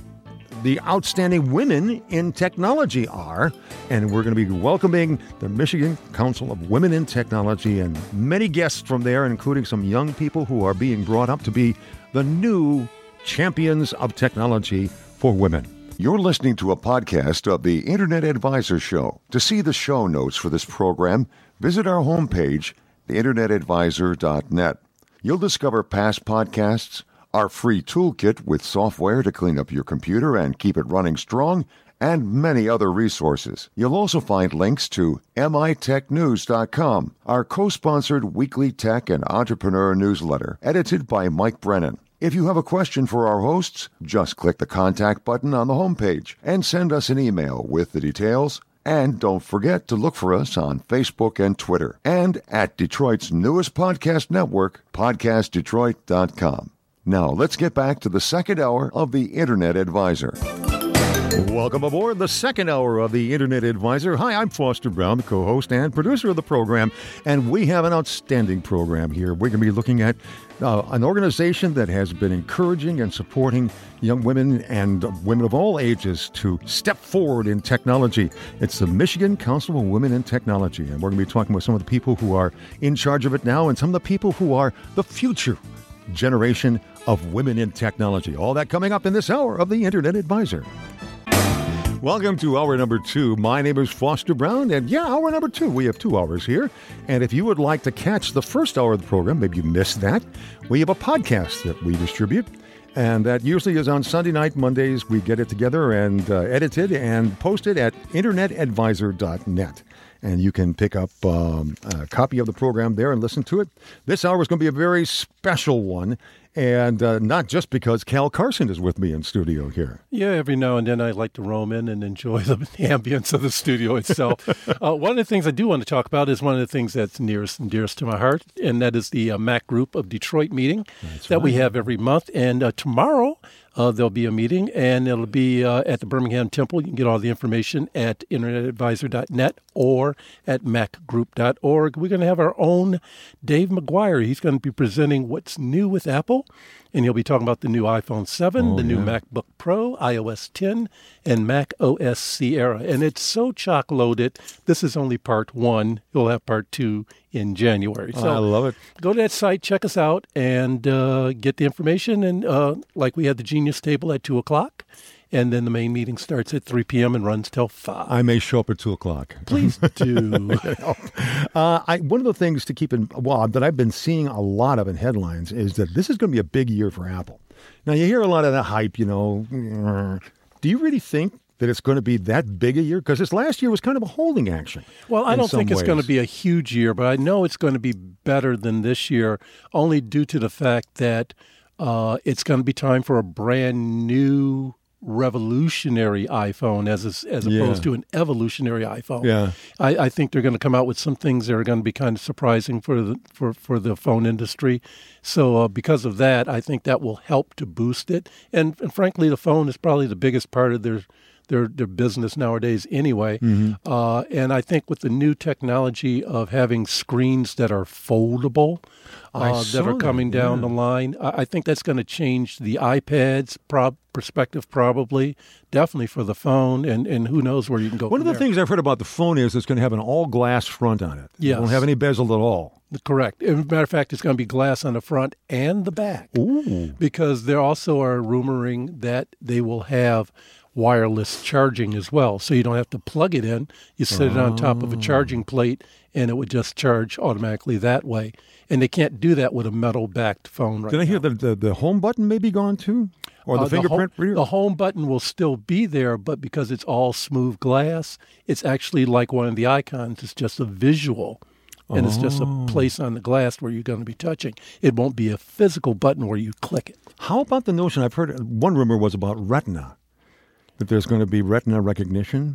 the outstanding women in technology are, and we're going to be welcoming the Michigan Council of Women in Technology and many guests from there, including some young people who are being brought up to be the new champions of technology for women. You're listening to a podcast of the Internet Advisor Show. To see the show notes for this program, visit our homepage, the internet advisor dot net. You'll discover past podcasts, our free toolkit with software to clean up your computer and keep it running strong, and many other resources. You'll also find links to m i tech news dot com, our co-sponsored weekly tech and entrepreneur newsletter, edited by Mike Brennan. If you have a question for our hosts, just click the contact button on the homepage and send us an email with the details. And don't forget to look for us on Facebook and Twitter, and at Detroit's newest podcast network, podcast detroit dot com. Now, let's get back to the second hour of the Internet Advisor. Welcome aboard the second hour of the Internet Advisor. Hi, I'm Foster Brown, the co-host and producer of the program, and we have an outstanding program here. We're going to be looking at uh, an organization that has been encouraging and supporting young women and women of all ages to step forward in technology. It's the Michigan Council of Women in Technology, and we're going to be talking with some of the people who are in charge of it now and some of the people who are the future generation of women in technology. All that coming up in this hour of the Internet Advisor. Welcome to hour number two. My name is Foster Brown, and yeah, hour number two. We have two hours here. And if you would like to catch the first hour of the program, maybe you missed that, we have a podcast that we distribute, and that usually is on Sunday night. Mondays, we get it together and uh, edited and posted at internet advisor dot net. And you can pick up um, a copy of the program there and listen to it. This hour is going to be a very special one. And uh, not just because Cal Carson is with me in studio here. Yeah, every now and then I like to roam in and enjoy the ambience of the studio itself. uh, one of the things I do want to talk about is one of the things that's nearest and dearest to my heart, and that is the uh, Mac Group of Detroit meeting that's that right. we have every month. And uh, tomorrow, Uh, there'll be a meeting, and it'll be uh, at the Birmingham Temple. You can get all the information at internet advisor dot net or at mac group dot org. We're going to have our own Dave McGuire. He's going to be presenting what's new with Apple, and he'll be talking about the new iPhone seven, oh, the new yeah. MacBook Pro, i O S ten, and Mac O S Sierra. And it's so chock-loaded. This is only part one. You'll have part two in January. So I love it. Go to that site, check us out, and uh, get the information. And uh, like we had the Genius Table at two o'clock, and then the main meeting starts at three p.m. and runs till five. I may show up at two o'clock. Please do. uh, I, one of the things to keep in, well, that I've been seeing a lot of in headlines is that this is going to be a big year for Apple. Now, you hear a lot of that hype, you know. Do you really think that it's going to be that big a year? Because this last year was kind of a holding action. Well, I don't think ways. it's going to be a huge year, but I know it's going to be better than this year, only due to the fact that uh, it's going to be time for a brand new revolutionary iPhone as as opposed yeah. to an evolutionary iPhone. Yeah. I, I think they're going to come out with some things that are going to be kind of surprising for the for, for the phone industry. So uh, because of that, I think that will help to boost it. And, and frankly, the phone is probably the biggest part of their their their business nowadays anyway. Mm-hmm. Uh, and I think with the new technology of having screens that are foldable, uh, that are coming that, yeah. down the line, I, I think that's going to change the iPad's prob- perspective probably, definitely for the phone, and, and who knows where you can go One from of the there. things I've heard about the phone is it's going to have an all-glass front on it. Yes. It won't have any bezel at all. Correct. As a matter of fact, it's going to be glass on the front and the back. Ooh. Because there also are rumoring that they will have wireless charging as well. So you don't have to plug it in. You set oh. it on top of a charging plate, and it would just charge automatically that way. And they can't do that with a metal-backed phone right Did I hear now. the, the, the home button may be gone too? Or the uh, fingerprint the reader? The home button will still be there, but because it's all smooth glass, it's actually like one of the icons. It's just a visual. And oh. it's just a place on the glass where you're going to be touching. It won't be a physical button where you click it. How about the notion, I've heard, one rumor was about Retina, that there's going to be Retina recognition?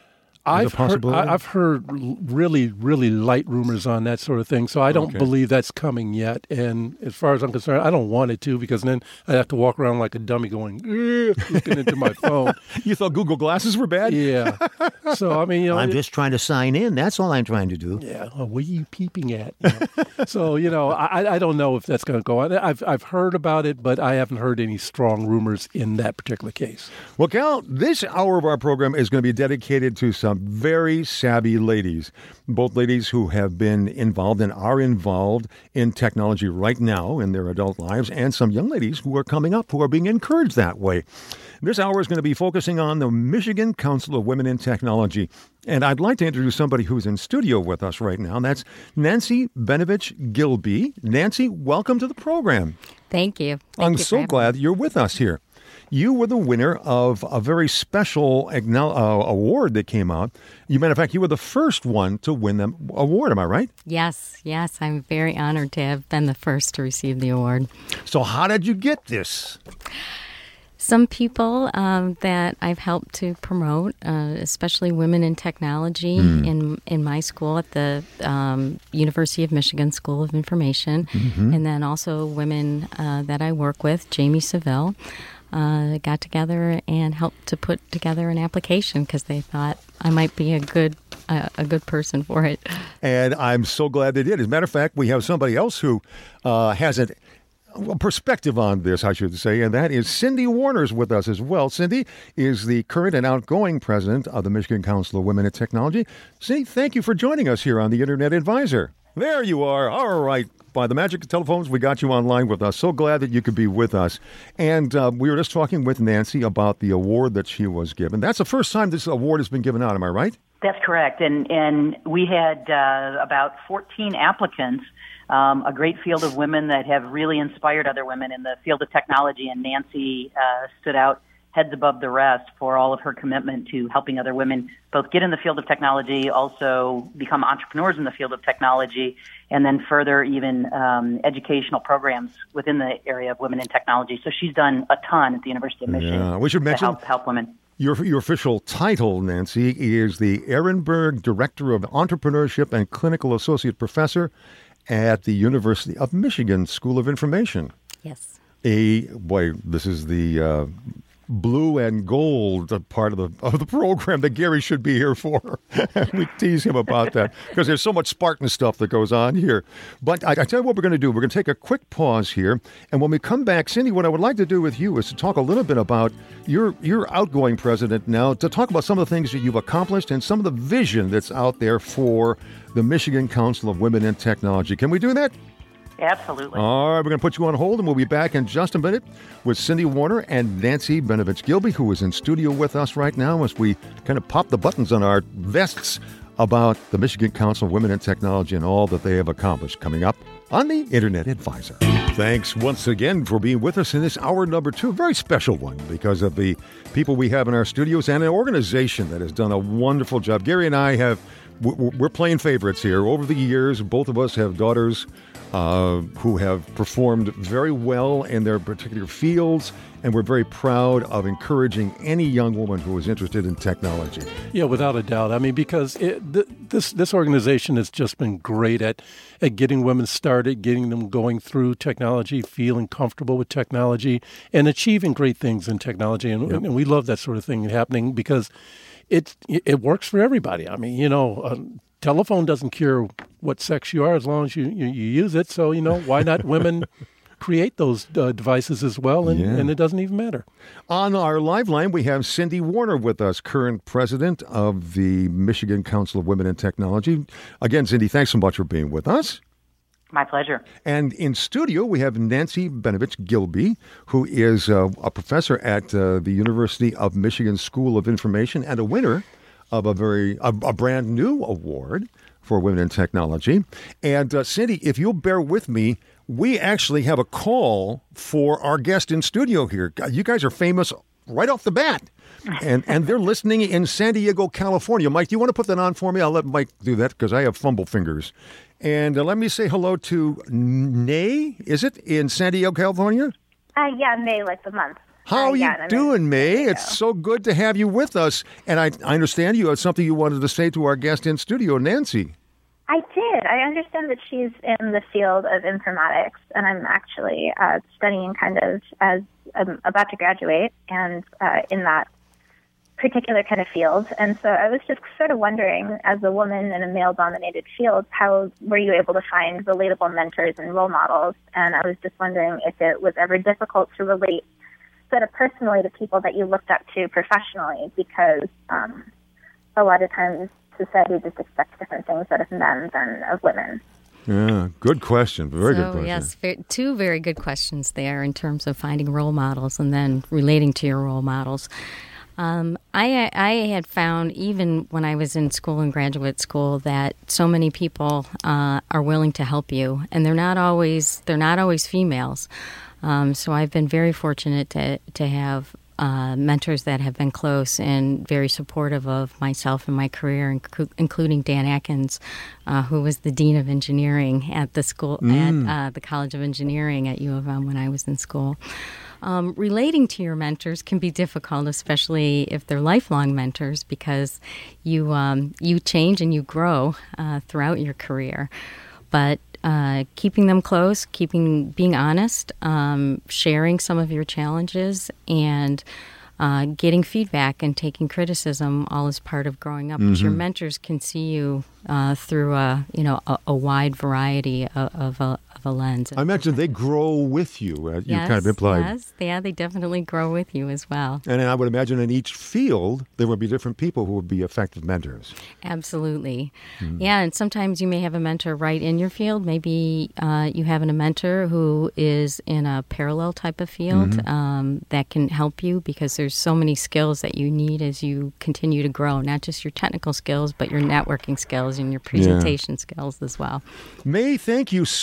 I've heard, I've heard really, really light rumors on that sort of thing, so I don't okay. believe that's coming yet. And as far as I'm concerned, I don't want it to, because then I'd have to walk around like a dummy going, looking into my phone. You thought Google Glasses were bad? Yeah. So, I mean, you know. I'm it, just trying to sign in. That's all I'm trying to do. Yeah. Well, what are you peeping at? You know? So, you know, I, I don't know if that's going to go on. I've, I've heard about it, but I haven't heard any strong rumors in that particular case. Well, Cal, this hour of our program is going to be dedicated to some very savvy ladies, both ladies who have been involved and are involved in technology right now in their adult lives, and some young ladies who are coming up who are being encouraged that way. This hour is going to be focusing on the Michigan Council of Women in Technology. And I'd like to introduce somebody who's in studio with us right now. And that's Nancy Benovich Gilby. Nancy, welcome to the program. Thank you. Thank I'm you so glad you're with us here. You were the winner of a very special uh, award that came out. You, matter of fact, you were the first one to win the award. Am I right? Yes, yes. I'm very honored to have been the first to receive the award. So how did you get this? Some people um, that I've helped to promote, uh, especially women in technology, mm. in in my school at the um, University of Michigan School of Information, mm-hmm. and then also women uh, that I work with, Jamie Seville, uh, got together and helped to put together an application because they thought I might be a good uh, a good person for it. And I'm so glad they did. As a matter of fact, we have somebody else who uh, has an Well, perspective on this, I should say, and that is Cindy Warner's with us as well. Cindy is the current and outgoing president of the Michigan Council of Women in Technology. Cindy, thank you for joining us here on the Internet Advisor. There you are. All right. By the magic of telephones, we got you online with us. So glad that you could be with us. And uh, we were just talking with Nancy about the award that she was given. That's the first time this award has been given out, am I right? That's correct. And, and we had uh, about fourteen applicants. Um, a great field of women that have really inspired other women in the field of technology, and Nancy uh, stood out heads above the rest for all of her commitment to helping other women both get in the field of technology, also become entrepreneurs in the field of technology, and then further even um, educational programs within the area of women in technology. So she's done a ton at the University of Michigan Yeah, we should mention to help, help women. Your, your official title, Nancy, is the Ehrenberg Director of Entrepreneurship and Clinical Associate Professor at the University of Michigan School of Information. Yes. A boy, this is the uh, blue and gold part of the of the program that Gary should be here for. We tease him about that because there's so much Spartan stuff that goes on here. But I, I tell you what we're going to do. We're going to take a quick pause here, and when we come back, Cindy, what I would like to do with you is to talk a little bit about your your outgoing president now, to talk about some of the things that you've accomplished and some of the vision that's out there for the Michigan Council of Women in Technology. Can we do that? Absolutely. All right, we're going to put you on hold, and we'll be back in just a minute with Cindy Warner and Nancy Benovich-Gilby, who is in studio with us right now as we kind of pop the buttons on our vests about the Michigan Council of Women in Technology and all that they have accomplished. Coming up on the Internet Advisor. Thanks once again for being with us in this hour number two, a very special one because of the people we have in our studios and an organization that has done a wonderful job. Gary and I have, we're playing favorites here. Over the years, both of us have daughters Uh, who have performed very well in their particular fields, and we're very proud of encouraging any young woman who is interested in technology. Yeah, without a doubt. I mean, because it, th- this this organization has just been great at, at getting women started, getting them going through technology, feeling comfortable with technology, and achieving great things in technology. And, yep. and we love that sort of thing happening because it, it works for everybody. I mean, you know, uh, telephone doesn't care what sex you are as long as you, you, you use it. So, you know, why not women create those uh, devices as well, and, yeah. and it doesn't even matter. On our live line, we have Cindy Warner with us, current president of the Michigan Council of Women in Technology. Again, Cindy, thanks so much for being with us. My pleasure. And in studio, we have Nancy Benovich-Gilby, who is uh, a professor at uh, the University of Michigan School of Information and a winner of a very a, a brand new award for women in technology. And uh, Cindy, if you'll bear with me, we actually have a call for our guest in studio here. You guys are famous right off the bat, and and they're listening in San Diego, California. Mike, do you want to put that on for me? I'll let Mike do that because I have fumble fingers. And uh, let me say hello to Nay. Is it in San Diego, California? Uh, yeah, May, like the month. How are uh, you yeah, doing, May? It's so good to have you with us. And I, I understand you had something you wanted to say to our guest in studio, Nancy. I did. I understand that she's in the field of informatics, and I'm actually uh, studying kind of as I'm about to graduate and uh, in that particular kind of field. And so I was just sort of wondering, as a woman in a male-dominated field, how were you able to find relatable mentors and role models? And I was just wondering if it was ever difficult to relate sort of personally to people that you looked up to professionally, because um, a lot of times society just expects different things out of men than of women. Yeah, good question. Very so, good question. Yes, very, two very good questions there in terms of finding role models and then relating to your role models. Um, I I had found, even when I was in school and graduate school, that so many people uh, are willing to help you, and they're not always they're not always females. Um, so I've been very fortunate to to have uh, mentors that have been close and very supportive of myself and my career, inc- including Dan Atkins, uh, who was the dean of engineering at the school Mm. at uh, the College of Engineering at U of M when I was in school. Um, relating to your mentors can be difficult, especially if they're lifelong mentors, because you um, you change and you grow uh, throughout your career. But uh, keeping them close, keeping being honest, um, sharing some of your challenges, and uh, getting feedback and taking criticism, all is part of growing up. Mm-hmm. But your mentors can see you uh, through a you know a, a wide variety of, of a of a lens. I imagine they grow with you. Uh, you yes, kind of implied. Yes, yeah, they definitely grow with you as well. And I would imagine in each field there would be different people who would be effective mentors. Absolutely. Mm. Yeah, and sometimes you may have a mentor right in your field. Maybe uh, you have a mentor who is in a parallel type of field Mm-hmm. um, that can help you, because there's so many skills that you need as you continue to grow, not just your technical skills, but your networking skills and your presentation yeah. skills as well. May, thank you so much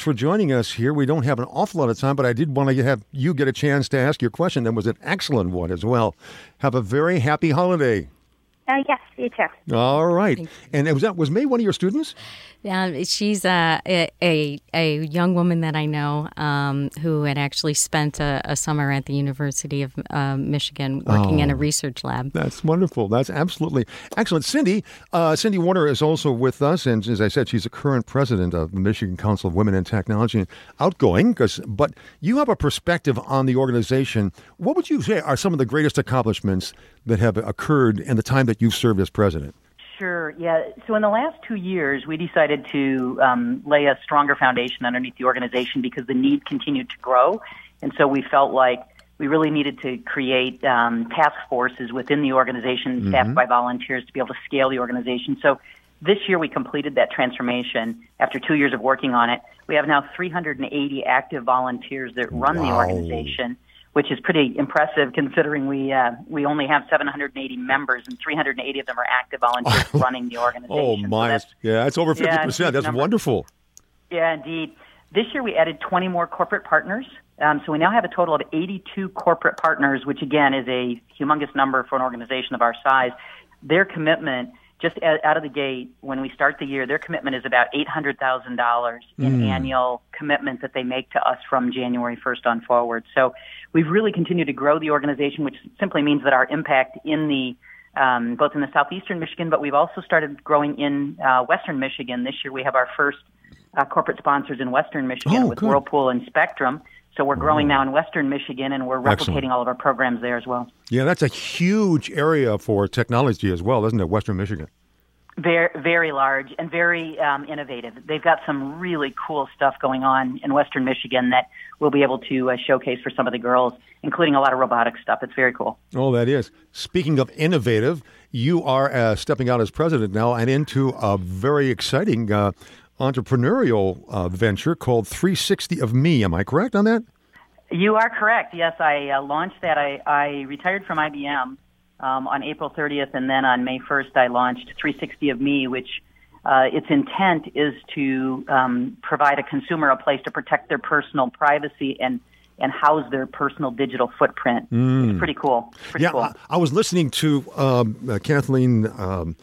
for joining us here. We don't have an awful lot of time, but I did want to have you get a chance to ask your question. That was an excellent one as well. Have a very happy holiday. Uh, yes, you too. All right. And was that was May one of your students? Um, she's a, a a young woman that I know um, who had actually spent a, a summer at the University of uh, Michigan working Oh. in a research lab. That's wonderful. That's absolutely excellent. Cindy, uh, Cindy Warner is also with us, and as I said, she's the current president of the Michigan Council of Women in Technology, outgoing. 'cause- but you have a perspective on the organization. What would you say are some of the greatest accomplishments that have occurred in the time that you've served as president? Sure, yeah. So in the last two years, we decided to um, lay a stronger foundation underneath the organization because the need continued to grow. And so we felt like we really needed to create um, task forces within the organization, Mhm. staffed by volunteers, to be able to scale the organization. So this year we completed that transformation after two years of working on it. We have now three hundred eighty active volunteers that run the Wow. organization, which is pretty impressive considering we uh, we only have seven hundred eighty members and three hundred eighty of them are active volunteers running the organization. Oh, So my. that's- yeah, that's over yeah, fifty it's a percent. huge That's number. wonderful. Yeah, indeed. This year we added twenty more corporate partners. Um, so we now have a total of eighty-two corporate partners, which again is a humongous number for an organization of our size. Their commitment, just a- out of the gate, when we start the year, their commitment is about eight hundred thousand dollars in Mm. annual commitment that they make to us from January first on forward. So we've really continued to grow the organization, which simply means that our impact in the um, both in the southeastern Michigan, but we've also started growing in uh, western Michigan. This year we have our first uh, corporate sponsors in western Michigan Oh, with good. Whirlpool and Spectrum. So we're growing now in western Michigan, and we're replicating Excellent. all of our programs there as well. Yeah, that's a huge area for technology as well, isn't it, Western Michigan? Very, very large and very um, innovative. They've got some really cool stuff going on in Western Michigan that we'll be able to uh, showcase for some of the girls, including a lot of robotic stuff. It's very cool. Oh, that is. Speaking of innovative, you are uh, stepping out as president now and into a very exciting uh, entrepreneurial uh, venture called three sixty of Me. Am I correct on that? You are correct. Yes, I uh, launched that. I, I retired from I B M um, on April thirtieth, and then on May first, I launched three sixty of Me, which uh, its intent is to um, provide a consumer a place to protect their personal privacy and and house their personal digital footprint. Mm. It's pretty cool. Pretty yeah, cool. I, I was listening to um, uh, Kathleen um,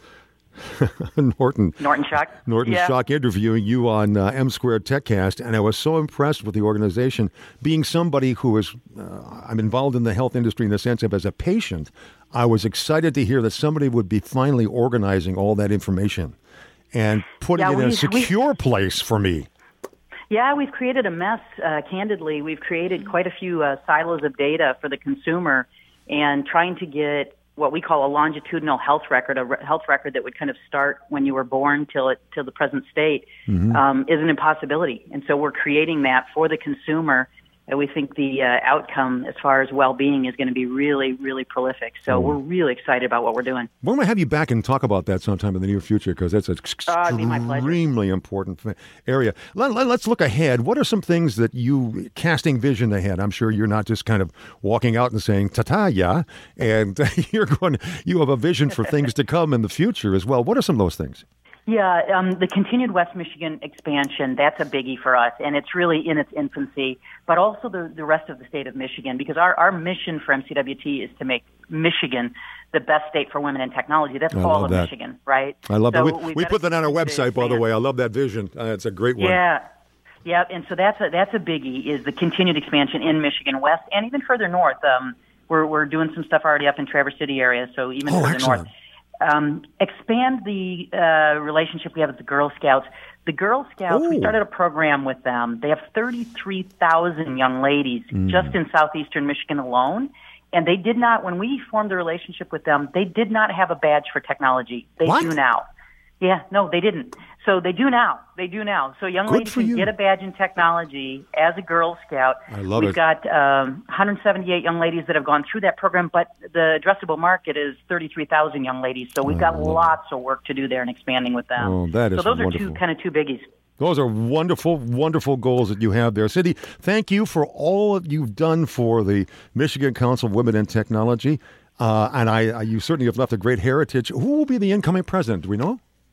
Norton. Norton Shock. Norton Yeah. Shock interviewing you on uh, M Squared TechCast, and I was so impressed with the organization. Being somebody who is, uh, I'm involved in the health industry in the sense of as a patient, I was excited to hear that somebody would be finally organizing all that information and putting Yeah, it in a we- we- secure place for me. Yeah, we've created a mess, uh, candidly. We've created quite a few uh, silos of data for the consumer and trying to get what we call a longitudinal health record, a re- health record that would kind of start when you were born till it till the present state, Mhm. um, is an impossibility. And so we're creating that for the consumer. And we think the uh, outcome as far as well-being is going to be really, really prolific. So Oh. we're really excited about what we're doing. We're going to have you back and talk about that sometime in the near future because that's an Oh, it'd be my pleasure. extremely important fa- area. Let, let, let's look ahead. What are some things that you, casting vision ahead? I'm sure you're not just kind of walking out and saying, ta-ta, yeah, and you're going, you have a vision for things to come in the future as well. What are some of those things? Yeah, um, the continued West Michigan expansion, that's a biggie for us, and it's really in its infancy, but also the, the rest of the state of Michigan, because our, our mission for M C W T is to make Michigan the best state for women in technology. That's I all love of that. Michigan, right? I love So that. We, we've we got put to that on our continue to website, by the expand. way. I love that vision. Uh, it's a great one. Yeah. Yeah, and so that's a, that's a biggie, is the continued expansion in Michigan West and even further north. Um, we're, we're doing some stuff already up in Traverse City area, so even Oh, further excellent. north. Um, expand the uh, relationship we have with the Girl Scouts. The Girl Scouts, we Ooh. started a program with them. They have thirty-three thousand young ladies Mm. just in southeastern Michigan alone. And they did not, when we formed a relationship with them, they did not have a badge for technology. They What? do now. Yeah, no, they didn't. So they do now. They do now. So young Good ladies for can you. get a badge in technology as a Girl Scout. I love We've it. got um, one hundred seventy-eight young ladies that have gone through that program, but the addressable market is thirty-three thousand young ladies. So we've got lots of work to do there and expanding with them. Oh, that is so those are wonderful. two kind of two biggies. Those are wonderful, wonderful goals that you have there. Cindy, thank you for all that you've done for the Michigan Council of Women in Technology. Uh, and I, I, you certainly have left a great heritage. Who will be the incoming president? Do we know?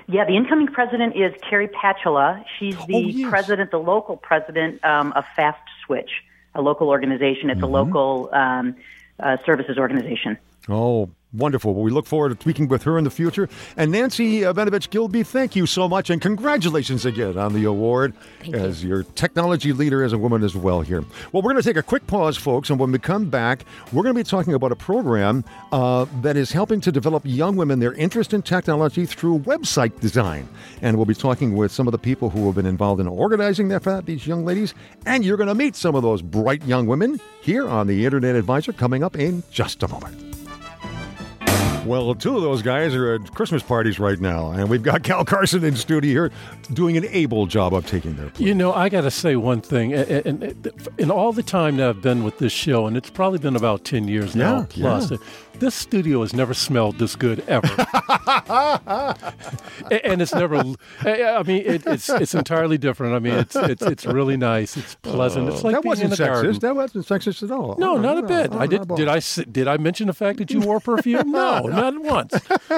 Yeah, the incoming president is Carrie Patchula. She's the Oh, yes. president, the local president um, of Fast Switch, a local organization. It's Mm-hmm. a local um, uh, services organization. Oh, wonderful. Well, we look forward to speaking with her in the future. And Nancy uh, Benovich-Gilby, thank you so much, and congratulations again on the award as your technology leader as a woman as well here. Well, we're going to take a quick pause, folks, and when we come back, we're going to be talking about a program uh, that is helping to develop young women their interest in technology through website design. And we'll be talking with some of the people who have been involved in organizing that for these young ladies, and you're going to meet some of those bright young women here on the Internet Advisor coming up in just a moment. Well, two of those guys are at Christmas parties right now, and we've got Cal Carson in studio here doing an able job of taking their place. You know, I got to say one thing. And, and, in all the time that I've been with this show, and it's probably been about ten years now Yeah, plus, yeah. this studio has never smelled this good ever. And it's never, I mean, it, it's it's entirely different. I mean, it's it's it's really nice. It's pleasant. It's like that being wasn't in the garden. sexist. That wasn't sexist at all. No, Oh, not a no, bit. no, I did. not at all. Did I? s- Did I mention the fact that you wore perfume? No, not once.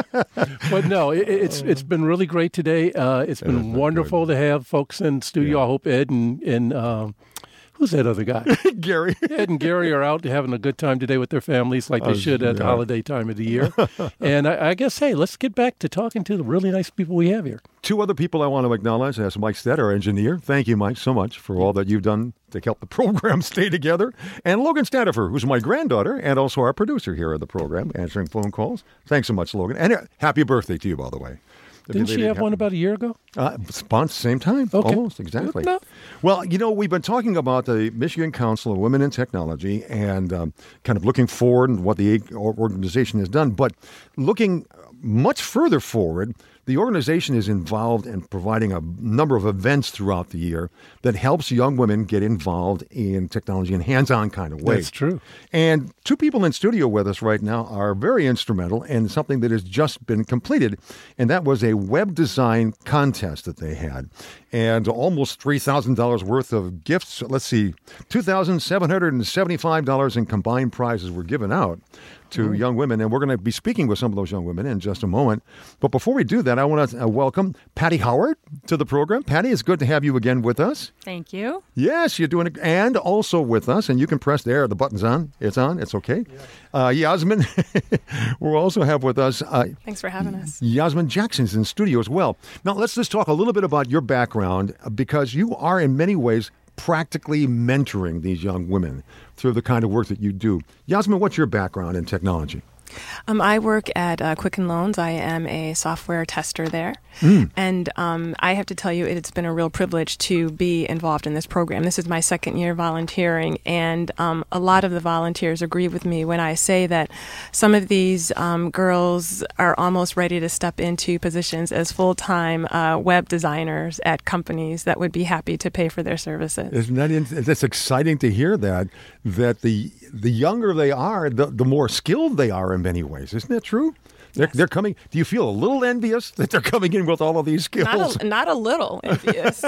But no, it, it's it's been really great today. Uh, it's been wonderful to have folks in studio. I hope Ed and and um, who's that other guy? Gary. Ed and Gary are out having a good time today with their families, like they Uh, should at the yeah. holiday time of the year. And I, I guess, hey, let's get back to talking to the really nice people we have here. Two other people I want to acknowledge. That's Mike Stead, our engineer. Thank you, Mike, so much for all that you've done to help the program stay together. And Logan Stadifer, who's my granddaughter and also our producer here at the program, answering phone calls. Thanks so much, Logan. And uh, happy birthday to you, by the way. Didn't she have one about a year ago? Uh, about the same time. Okay. Almost, exactly. Good enough. Well, you know, we've been talking about the Michigan Council of Women in Technology and um, kind of looking forward and what the organization has done. But looking much further forward, the organization is involved in providing a number of events throughout the year that helps young women get involved in technology in hands-on kind of ways. That's true. And two people in studio with us right now are very instrumental in something that has just been completed, and that was a web design contest that they had. And almost three thousand dollars worth of gifts. Let's see, two thousand seven hundred seventy-five dollars in combined prizes were given out to Mm. young women, and we're going to be speaking with some of those young women in just a moment. But before we do that, I want to uh, welcome Patty Howard to the program. Patty, it's good to have you again with us. Thank you. Yes, you're doing it. And also with us, and you can press there, the button's on. It's on. It's okay. Uh, Yasmin, we'll also have with us. Uh, Thanks for having us. Yasmin Jackson's in studio as well. Now, let's just talk a little bit about your background, uh, because you are in many ways practically mentoring these young women through the kind of work that you do. Yasmin, what's your background in technology? Um, I work at uh, Quicken Loans. I am a software tester there. Mm. And um, I have to tell you, it's been a real privilege to be involved in this program. This is my second year volunteering, and um, a lot of the volunteers agree with me when I say that some of these um, girls are almost ready to step into positions as full-time uh, web designers at companies that would be happy to pay for their services. Isn't that in, that's exciting to hear that, that the the younger they are, the, the more skilled they are in many ways. Isn't that true? They're, they're coming. Do you feel a little envious that they're coming in with all of these skills? Not a, not a little envious.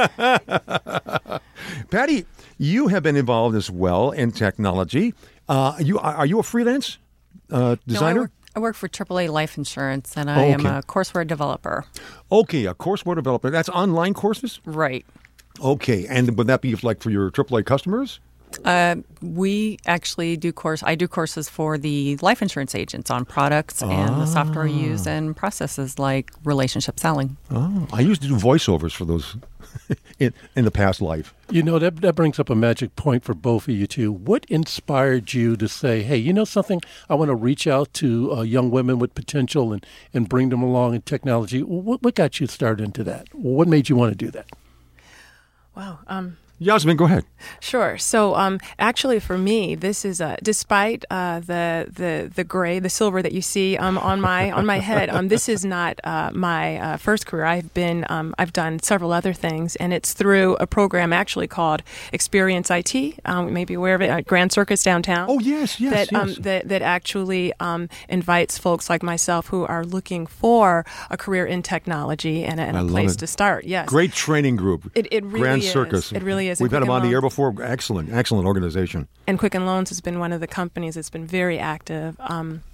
Patty, you have been involved as well in technology. Uh, you are, are you a freelance uh, designer? No, I, work, I work for triple A Life Insurance, and I Oh, am okay. a courseware developer. Okay, a courseware developer. That's online courses? Right. Okay, and would that be like for your triple A customers? Uh, we actually do course. I do courses for the life insurance agents on products and the software used and processes like relationship selling. Oh, I used to do voiceovers for those in, in the past life. You know, that that brings up a magic point for both of you two. What inspired you to say, hey, you know something, I want to reach out to uh, young women with potential and, and bring them along in technology? What, what got you started into that? What made you want to do that? Wow. Um, Yasmin, go ahead. Sure. So, um, actually, for me, this is uh, despite uh, the the the gray, the silver that you see um, on my on my head. Um, this is not uh, my uh, first career. I've been um, I've done several other things, and it's through a program actually called Experience I T. Um, you may be aware of it at Grand Circus downtown. Oh yes, yes, that yes. um, that that actually um, invites folks like myself who are looking for a career in technology and a, and I a love place it. to start. Yes. Great training group. It, it really Grand is. Circus. It really is. We've had And them on the Quicken air Loans- before. Excellent, excellent organization. And Quicken Loans has been one of the companies that's been very active. Um,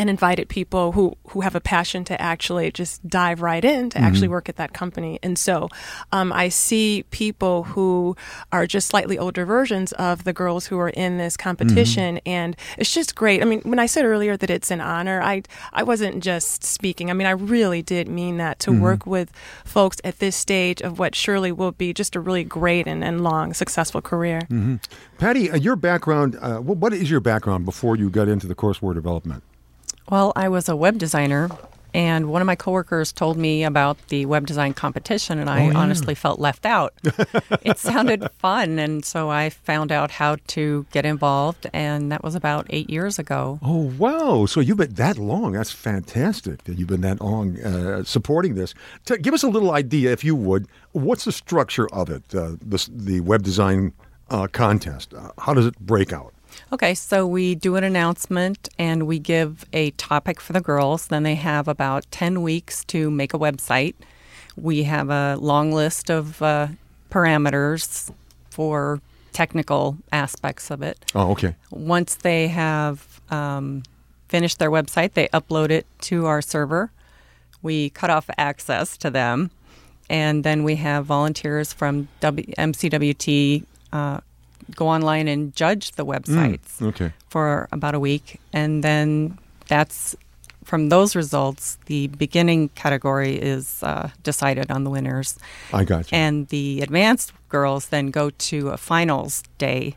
and invited people who, who have a passion to actually just dive right in to mm-hmm. actually work at that company. And so um, I see people who are just slightly older versions of the girls who are in this competition. Mm-hmm. And it's just great. I mean, when I said earlier that it's an honor, I, I wasn't just speaking. I mean, I really did mean that, to mm-hmm. work with folks at this stage of what surely will be just a really great and, and long, successful career. Mm-hmm. Patty, uh, your background, uh, what is your background before you got into the courseware development? Well, I was a web designer, and one of my coworkers told me about the web design competition, and I oh, yeah. honestly felt left out. It sounded fun, and so I found out how to get involved, and that was about eight years ago. Oh, wow. So you've been that long. That's fantastic that you've been that long uh, supporting this. T- give us a little idea, if you would. What's the structure of it, uh, the, the web design uh, contest? Uh, how does it break out? Okay, so we do an announcement and we give a topic for the girls. Then they have about ten weeks to make a website. We have a long list of uh, parameters for technical aspects of it. Oh, okay. Once they have um, finished their website, they upload it to our server. We cut off access to them. And then we have volunteers from w- M C W T uh, go online and judge the websites mm, okay. for about a week. And then that's, from those results, the beginning category is uh, decided on the winners. I got you. And the advanced girls then go to a finals day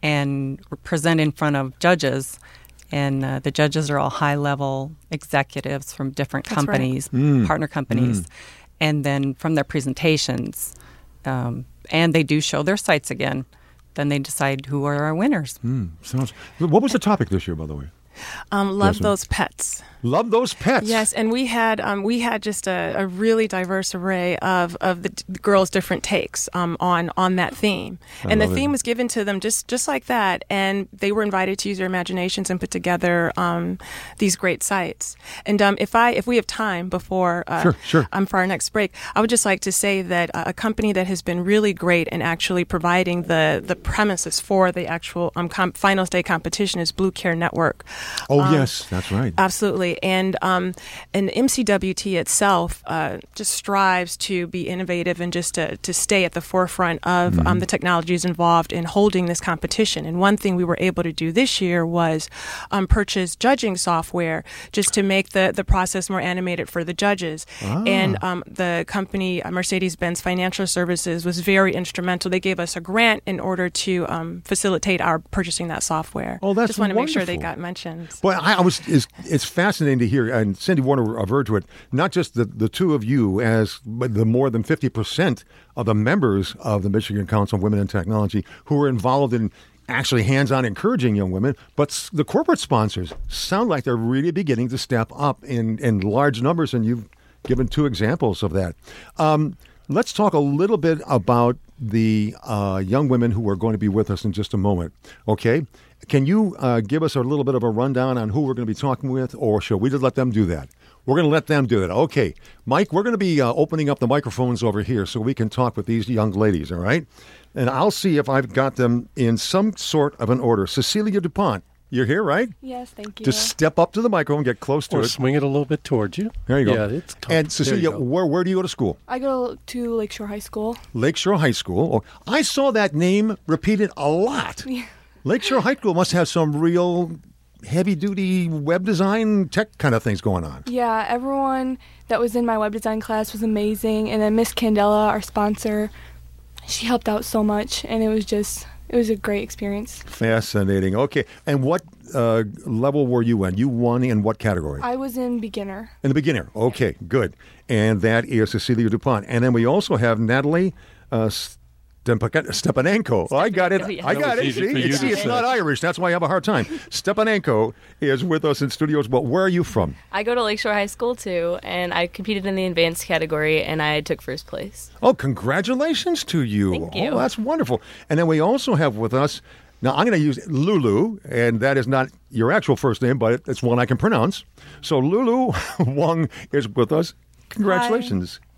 and present in front of judges. And uh, the judges are all high-level executives from different that's companies, right. mm, partner companies. Mm. And then from their presentations, um, and they do show their sites again, then they decide who are our winners. Mm, sounds. What was the topic this year, by the way? Um, love Yes, those pets. Love those pets. Yes, and we had um, we had just a, a really diverse array of, of the, the girls' different takes um, on on that theme, I and the love theme it. was given to them just, just like that, and they were invited to use their imaginations and put together um, these great sites. And um, if I if we have time before uh, Sure, sure. um, for our next break, I would just like to say that uh, a company that has been really great in actually providing the the premises for the actual um, com- finals day competition is Blue Care Network. Oh, Um, yes, that's right. Absolutely. And um, and M C W T itself uh, just strives to be innovative and just to, to stay at the forefront of Mm-hmm. um, the technologies involved in holding this competition. And one thing we were able to do this year was um, purchase judging software just to make the, the process more animated for the judges. Ah. And um, the company, uh, Mercedes-Benz Financial Services, was very instrumental. They gave us a grant in order to um, facilitate our purchasing that software. Oh, that's Just want to make sure they wonderful. got mentioned. Well, I, I was. It's, it's fascinating to hear, and Cindy Warner referred to it. Not just the, the two of you, as the more than fifty percent of the members of the Michigan Council of Women in Technology who are involved in actually hands-on encouraging young women. But s- the corporate sponsors sound like they're really beginning to step up in in large numbers, and you've given two examples of that. Um, let's talk a little bit about the uh, young women who are going to be with us in just a moment. Okay. Can you uh, give us a little bit of a rundown on who we're going to be talking with, or should we just let them do that? We're going to let them do that. Okay. Mike, we're going to be uh, opening up the microphones over here so we can talk with these young ladies, all right? And I'll see if I've got them in some sort of an order. Cecilia DuPont, you're here, right? Yes, thank you. Just step up to the microphone, get close to Or it. swing it a little bit towards you. There you go. Yeah, it's tough. And There Cecilia, you go. where, where do you go to school? I go to Lakeshore High School. Lakeshore High School. Oh, I saw that name repeated a lot. Lakeshore High School must have some real heavy-duty web design tech kind of things going on. Yeah, everyone that was in my web design class was amazing. And then Miss Candela, our sponsor, she helped out so much. And it was just, it was a great experience. Fascinating. Okay. And what uh, level were you in? You won in what category? I was in beginner. In the beginner. Okay, good. And that is Cecilia DuPont. And then we also have Natalie uh, Stepa- Stepanenko. Oh, I got it. Yes. I That got was it. easy See, for you it's, to it's say. not Irish. That's why I have a hard time. Stepanenko is with us in studios. But where are you from? I go to Lakeshore High School too, and I competed in the advanced category, and I took first place. Oh, congratulations to you. Thank you. Oh, that's wonderful. And then we also have with us, now I'm going to use Lulu, and that is not your actual first name, but it's one I can pronounce. So Lulu Wong is with us. Congratulations.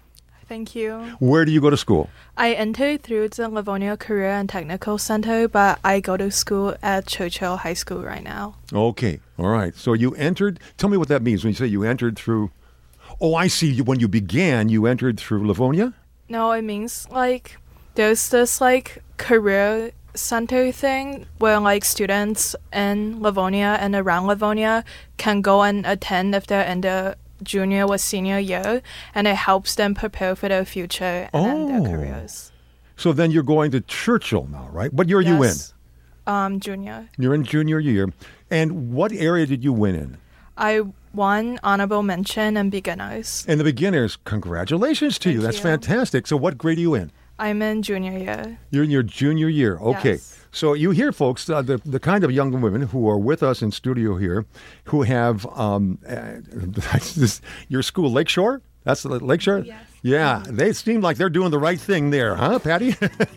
Thank you. Where do you go to school? I entered through the Livonia Career and Technical Center, but I go to school at Churchill High School right now. Okay. All right. So you entered. Tell me what that means when you say you entered through. Oh, I see. You, when you began, you entered through Livonia? No, it means like there's this like career center thing where like students in Livonia and around Livonia can go and attend if they're in the junior or senior year, and it helps them prepare for their future and oh. their careers. So then you're going to Churchill now, right? What year are you in? Um, junior. You're in junior year. And what area did you win in? I won honorable mention and beginners. And the beginners, congratulations to Thank you. That's you. fantastic. So what grade are you in? I'm in junior year. You're in your junior year. Okay. Yes. So you hear, folks, uh, the, the kind of young women who are with us in studio here who have um, uh, this, your school, Lakeshore? That's the Lakeshore? Yes. Yeah. They seem like they're doing the right thing there, huh, Patty?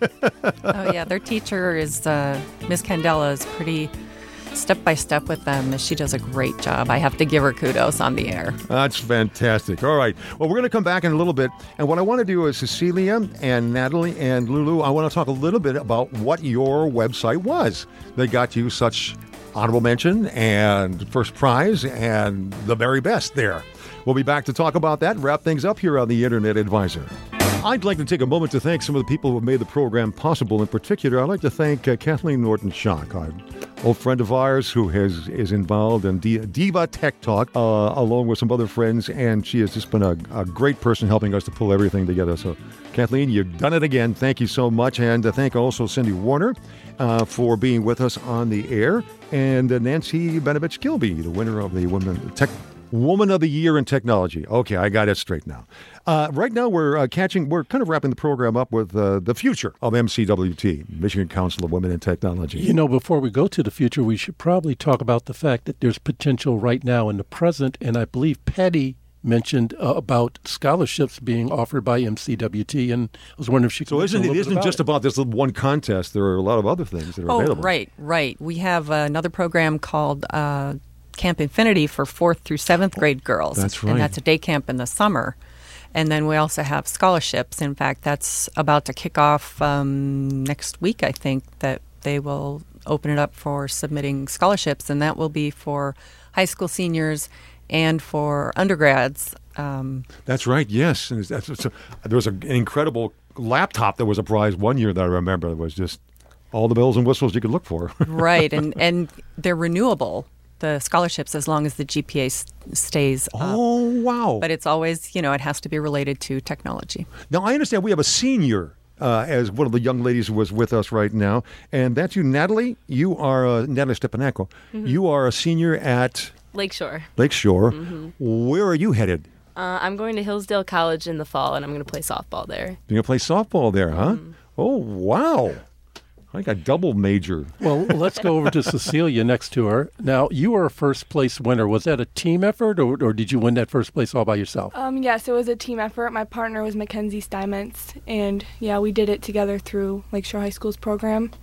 Oh, yeah. Their teacher is, uh, Miss Candela is pretty step by step with them. She does a great job. I have to give her kudos on the air. That's fantastic. All right. Well, we're going to come back in a little bit. And what I want to do is Cecilia and Natalie and Lulu, I want to talk a little bit about what your website was that got you such honorable mention and first prize and the very best there. We'll be back to talk about that and wrap things up here on the Internet Advisor. I'd like to take a moment to thank some of the people who have made the program possible. In particular, I'd like to thank uh, Kathleen Norton-Schock, an old friend of ours who has is involved in D- Diva Tech Talk, uh, along with some other friends, and she has just been a, a great person helping us to pull everything together. So, Kathleen, you've done it again. Thank you so much. And uh, thank also Cindy Warner uh, for being with us on the air, and uh, Nancy Benovich-Gilby, the winner of the Women Tech Woman of the Year in Technology. Okay, I got it straight now. Uh, right now, we're uh, catching, we're kind of wrapping the program up with uh, the future of M C W T, Michigan Council of Women in Technology. You know, before we go to the future, we should probably talk about the fact that there's potential right now in the present, and I believe Patty mentioned uh, about scholarships being offered by M C W T, and I was wondering if she could. So isn't it isn't about just it. about this one contest? There are a lot of other things that are oh, available. right, right. We have another program called uh, Camp Infinity for fourth through seventh grade girls. That's right. And that's a day camp in the summer. And then we also have scholarships. In fact, that's about to kick off um, next week, I think, that they will open it up for submitting scholarships, and that will be for high school seniors and for undergrads. Um, That's right, yes. And that's, that's a, there was an incredible laptop that was a prize one year that I remember. It was just all the bells and whistles you could look for. right, and, and they're renewable, the scholarships, as long as the G P A s- stays up. Oh, wow. But it's always, you know, it has to be related to technology. Now, I understand we have a senior uh, as one of the young ladies who was with us right now, and that's you, Natalie. You are, uh, Natalie Stepanenko. Mhm. You are a senior at Lakeshore. Lakeshore. Mhm. Where are you headed? Uh, I'm going to Hillsdale College in the fall, and I'm going to play softball there. You're going to play softball there, huh? Mm-hmm. Oh, wow. I got double major. Well, let's go over to Cecilia next to her. Now, you were a first place winner. Was that a team effort, or, or did you win that first place all by yourself? Um, yes, it was a team effort. My partner was Mackenzie Steinmetz, and yeah, we did it together through Lakeshore High School's program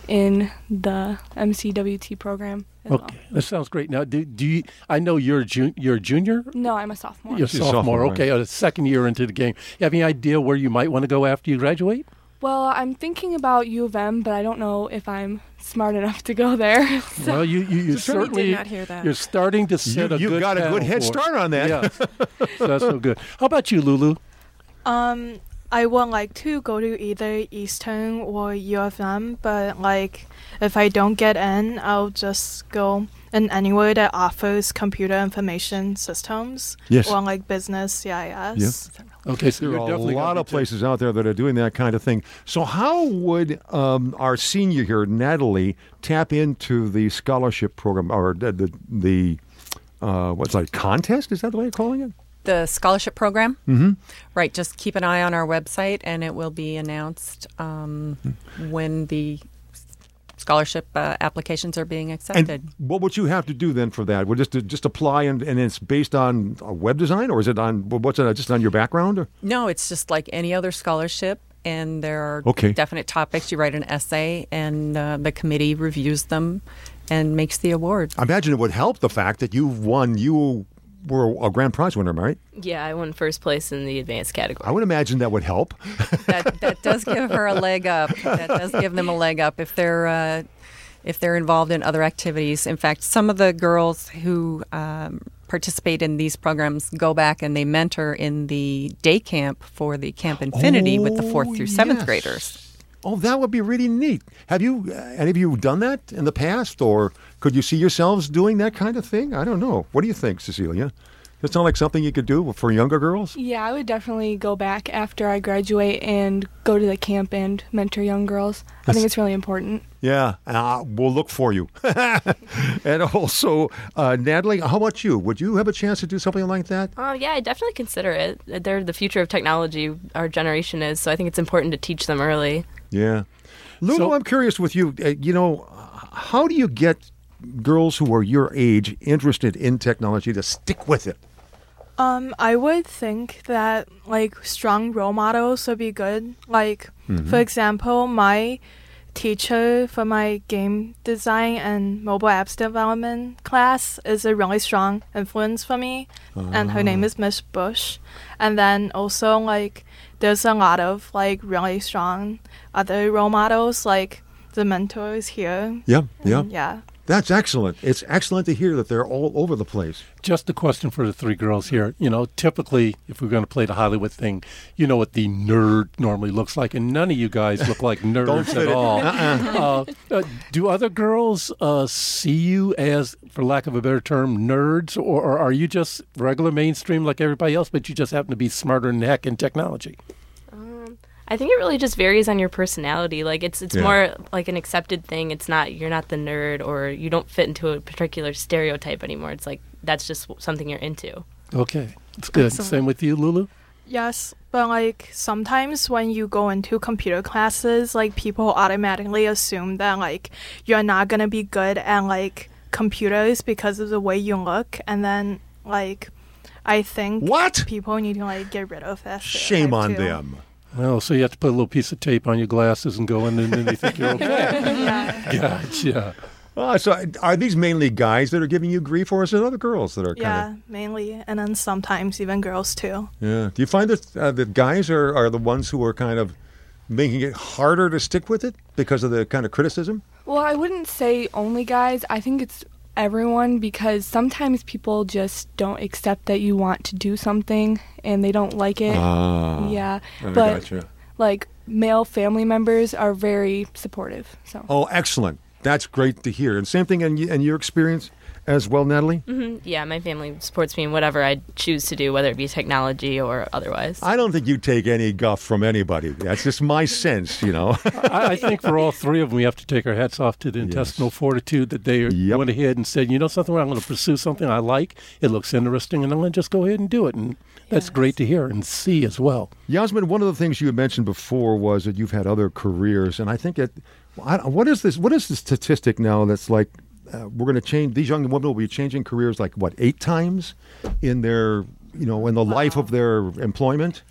in the M C W T program as Okay, that sounds great. Now, do, do you? I know you're a jun- you're a junior. well. No, I'm a sophomore. You're a She's a sophomore. sophomore, Okay, a second year into the game. You have any idea where you might want to go after you graduate? Well, I'm thinking about U of M, but I don't know if I'm smart enough to go there. So- Well, you you, you Just really certainly did not hear that. you're starting to set You- a you've good got a good paddle head for it. start on that. Yes. So that's so good. How about you, Lulu? Um, I would like to go to either Eastern or U of M, but like if I don't get in, I'll just go in anywhere that offers computer information systems. Yes. Or like business C I S. Okay, so there you're are a definitely lot gonna of be places out there that are doing that kind of thing. So how would um, our senior here, Natalie, tap into the scholarship program or the, the, the uh, what's that, contest? Is that the way you're calling it? The scholarship program? Mm-hmm. Right, just keep an eye on our website, and it will be announced um, when the scholarship uh, applications are being accepted. And what would you have to do then for that? Would just just apply and, and it's based on a web design, or is it on what's it just on your background? Or? No, it's just like any other scholarship, and there are Okay. definite topics. You write an essay, and uh, the committee reviews them and makes the award. I imagine it would help the fact that you've won. You were a grand prize winner, right? Yeah, I won first place in the advanced category. I would imagine that would help. that that does give her a leg up. That does give them a leg up if they're uh, if they're involved in other activities. In fact, some of the girls who um, participate in these programs go back and they mentor in the day camp for the Camp Infinity oh, with the fourth through seventh yes. graders. Oh, that would be really neat. Have you, uh, any of you done that in the past, or could you see yourselves doing that kind of thing? I don't know. What do you think, Cecilia? Does it sound like something you could do for younger girls? Yeah, I would definitely go back after I graduate and go to the camp and mentor young girls. I think it's really important. Yeah, uh, we'll look for you. And also, uh, Natalie, how about you? Would you have a chance to do something like that? Oh, yeah, I definitely consider it. They're the future of technology, our generation is, so I think it's important to teach them early. Yeah. Lulu, so, I'm curious with you, uh, you know, how do you get girls who are your age interested in technology to stick with it? Um, I would think that, like, strong role models would be good. Like, mm-hmm. for example, my teacher for my game design and mobile apps development class is a really strong influence for me. Uh-huh. And her name is Miss Bush. And then also, like, there's a lot of, like, really strong other role models, like the mentors here. Yeah, yeah. And, yeah. That's excellent. It's excellent to hear that they're all over the place. Just a question for the three girls here. You know, typically, if we're going to play the Hollywood thing, you know what the nerd normally looks like, and none of you guys look like nerds at all. Uh-uh. Uh, uh, do other girls uh, see you as, for lack of a better term, nerds, or, or are you just regular mainstream like everybody else, but you just happen to be smarter than heck in technology? I think it really just varies on your personality. Like it's it's yeah. more like an accepted thing. It's not you're not the nerd or you don't fit into a particular stereotype anymore. It's like that's just something you're into. Okay, it's good. Excellent. Same with you, Lulu? Yes, but like sometimes when you go into computer classes, like people automatically assume that like you're not gonna be good at like computers because of the way you look, and then like I think what people need to like get rid of that. Shame on too. them. Well, so you have to put a little piece of tape on your glasses and go in, and then they think you're okay. Yeah. Gotcha. Uh, so are these mainly guys that are giving you grief, or is it other girls that are kind of... Yeah, mainly, and then sometimes even girls, too. Yeah. Do you find that uh, the guys are, are the ones who are kind of making it harder to stick with it because of the kind of criticism? Well, I wouldn't say only guys. I think it's everyone, because sometimes people just don't accept that you want to do something and they don't like it. Ah, yeah, I but gotcha. Like male family members are very supportive. So. Oh, excellent! That's great to hear. And same thing in, in your experience as well, Natalie? Mm-hmm. Yeah, my family supports me in whatever I choose to do, whether it be technology or otherwise. I don't think you take any guff from anybody. That's just my sense, you know. I, I think for all three of them, we have to take our hats off to the intestinal yes. fortitude that they yep. went ahead and said, you know something, I'm going to pursue something I like. It looks interesting, and I'm going to just go ahead and do it. And that's yes. great to hear and see as well. Yasmin, one of the things you had mentioned before was that you've had other careers, and I think it, I, what is this? What is the statistic now that's like, Uh, we're going to change, these young women will be changing careers like, what, eight times in their, you know, in the wow. life of their employment?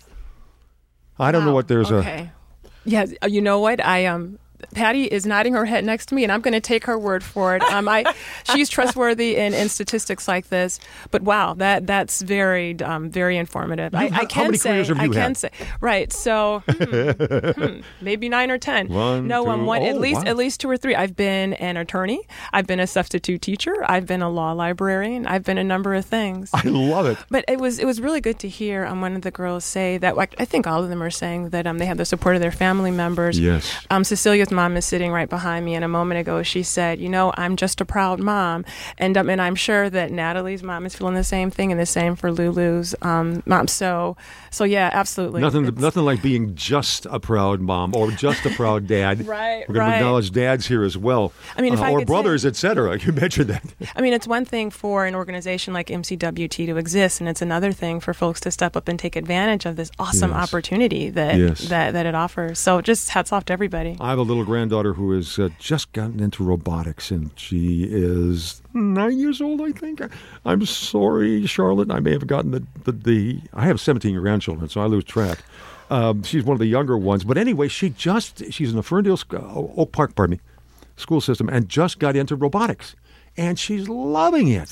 I don't wow. know what there's okay. a... Yeah, you know what? I um, Patty is nodding her head next to me, and I'm going to take her word for it. Um, I, she's trustworthy in, in statistics like this, but wow, that that's very um, very informative. I, I can how many say, careers have you I can had? say, right? So hmm, hmm, maybe nine or ten. One, no, two, um, one oh, at least wow. at least two or three. I've been an attorney. I've been a substitute teacher. I've been a law librarian. I've been a number of things. I love it. But it was it was really good to hear um, one of the girls say that. Like, I think all of them are saying that um, they have the support of their family members. Yes. Um, Cecilia's mom is sitting right behind me, and a moment ago she said, you know, I'm just a proud mom. And um, and I'm sure that Natalie's mom is feeling the same thing, and the same for Lulu's um, mom. So, so yeah, absolutely. Nothing it's, nothing like being just a proud mom or just a proud dad. Right, We're going right. to acknowledge dads here as well. I mean, if uh, I or could brothers, say, et cetera. You mentioned that. I mean, it's one thing for an organization like M C W T to exist, and it's another thing for folks to step up and take advantage of this awesome yes. opportunity that, yes. that that it offers. So just hats off to everybody. I have a little granddaughter who has uh, just gotten into robotics, and she is nine years old, I think. I'm sorry, Charlotte. I may have gotten the, the, the I have seventeen grandchildren, so I lose track. Um, she's one of the younger ones. But anyway, she just, she's in the Ferndale, Oak Park, pardon me, school system, and just got into robotics. And she's loving it.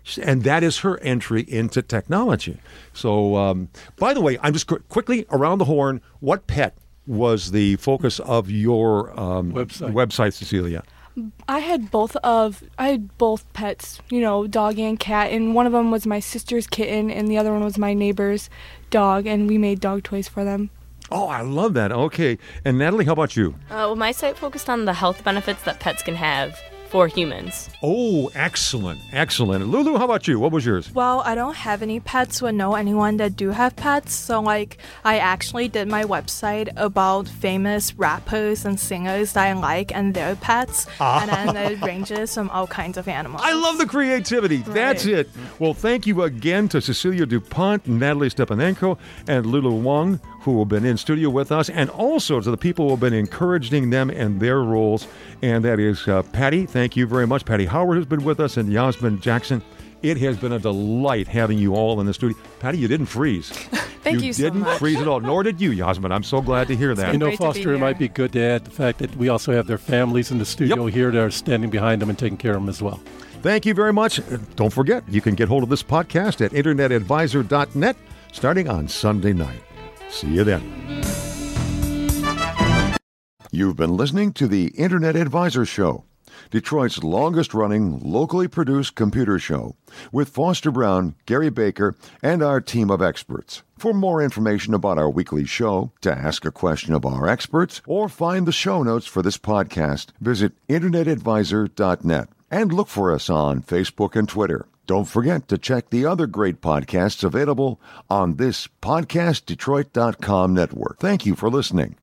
And that is her entry into technology. So, um, by the way, I'm just qu- quickly around the horn. What pet was the focus of your um, website. website, Cecilia? I had both of I had both pets, you know, dog and cat, and one of them was my sister's kitten, and the other one was my neighbor's dog, and we made dog toys for them. Oh, I love that. Okay. And Natalie, how about you? Uh, well, my site focused on the health benefits that pets can have for humans. Oh, excellent. Excellent. Lulu, how about you? What was yours? Well, I don't have any pets, but know anyone that do have pets. So, like, I actually did my website about famous rappers and singers that I like and their pets. Ah. And then it ranges from all kinds of animals. I love the creativity. Right. That's it. Well, thank you again to Cecilia DuPont, Natalie Stepanenko, and Lulu Wong, who have been in studio with us, and also to the people who have been encouraging them in their roles. And that is uh, Patty. Thank you very much. Patty Howard has been with us, and Yasmin Jackson. It has been a delight having you all in the studio. Patty, you didn't freeze. Thank you, you so didn't much. freeze at all, nor did you, Yasmin. I'm so glad to hear that. You know, Foster, it might be good to add the fact that we also have their families in the studio Yep. here that are standing behind them and taking care of them as well. Thank you very much. Don't forget, you can get hold of this podcast at internet advisor dot net starting on Sunday night. See you then. You've been listening to the Internet Advisor Show, Detroit's longest-running, locally produced computer show, with Foster Brown, Gary Baker, and our team of experts. For more information about our weekly show, to ask a question of our experts, or find the show notes for this podcast, visit internet advisor dot net and look for us on Facebook and Twitter. Don't forget to check the other great podcasts available on this podcast detroit dot com network. Thank you for listening.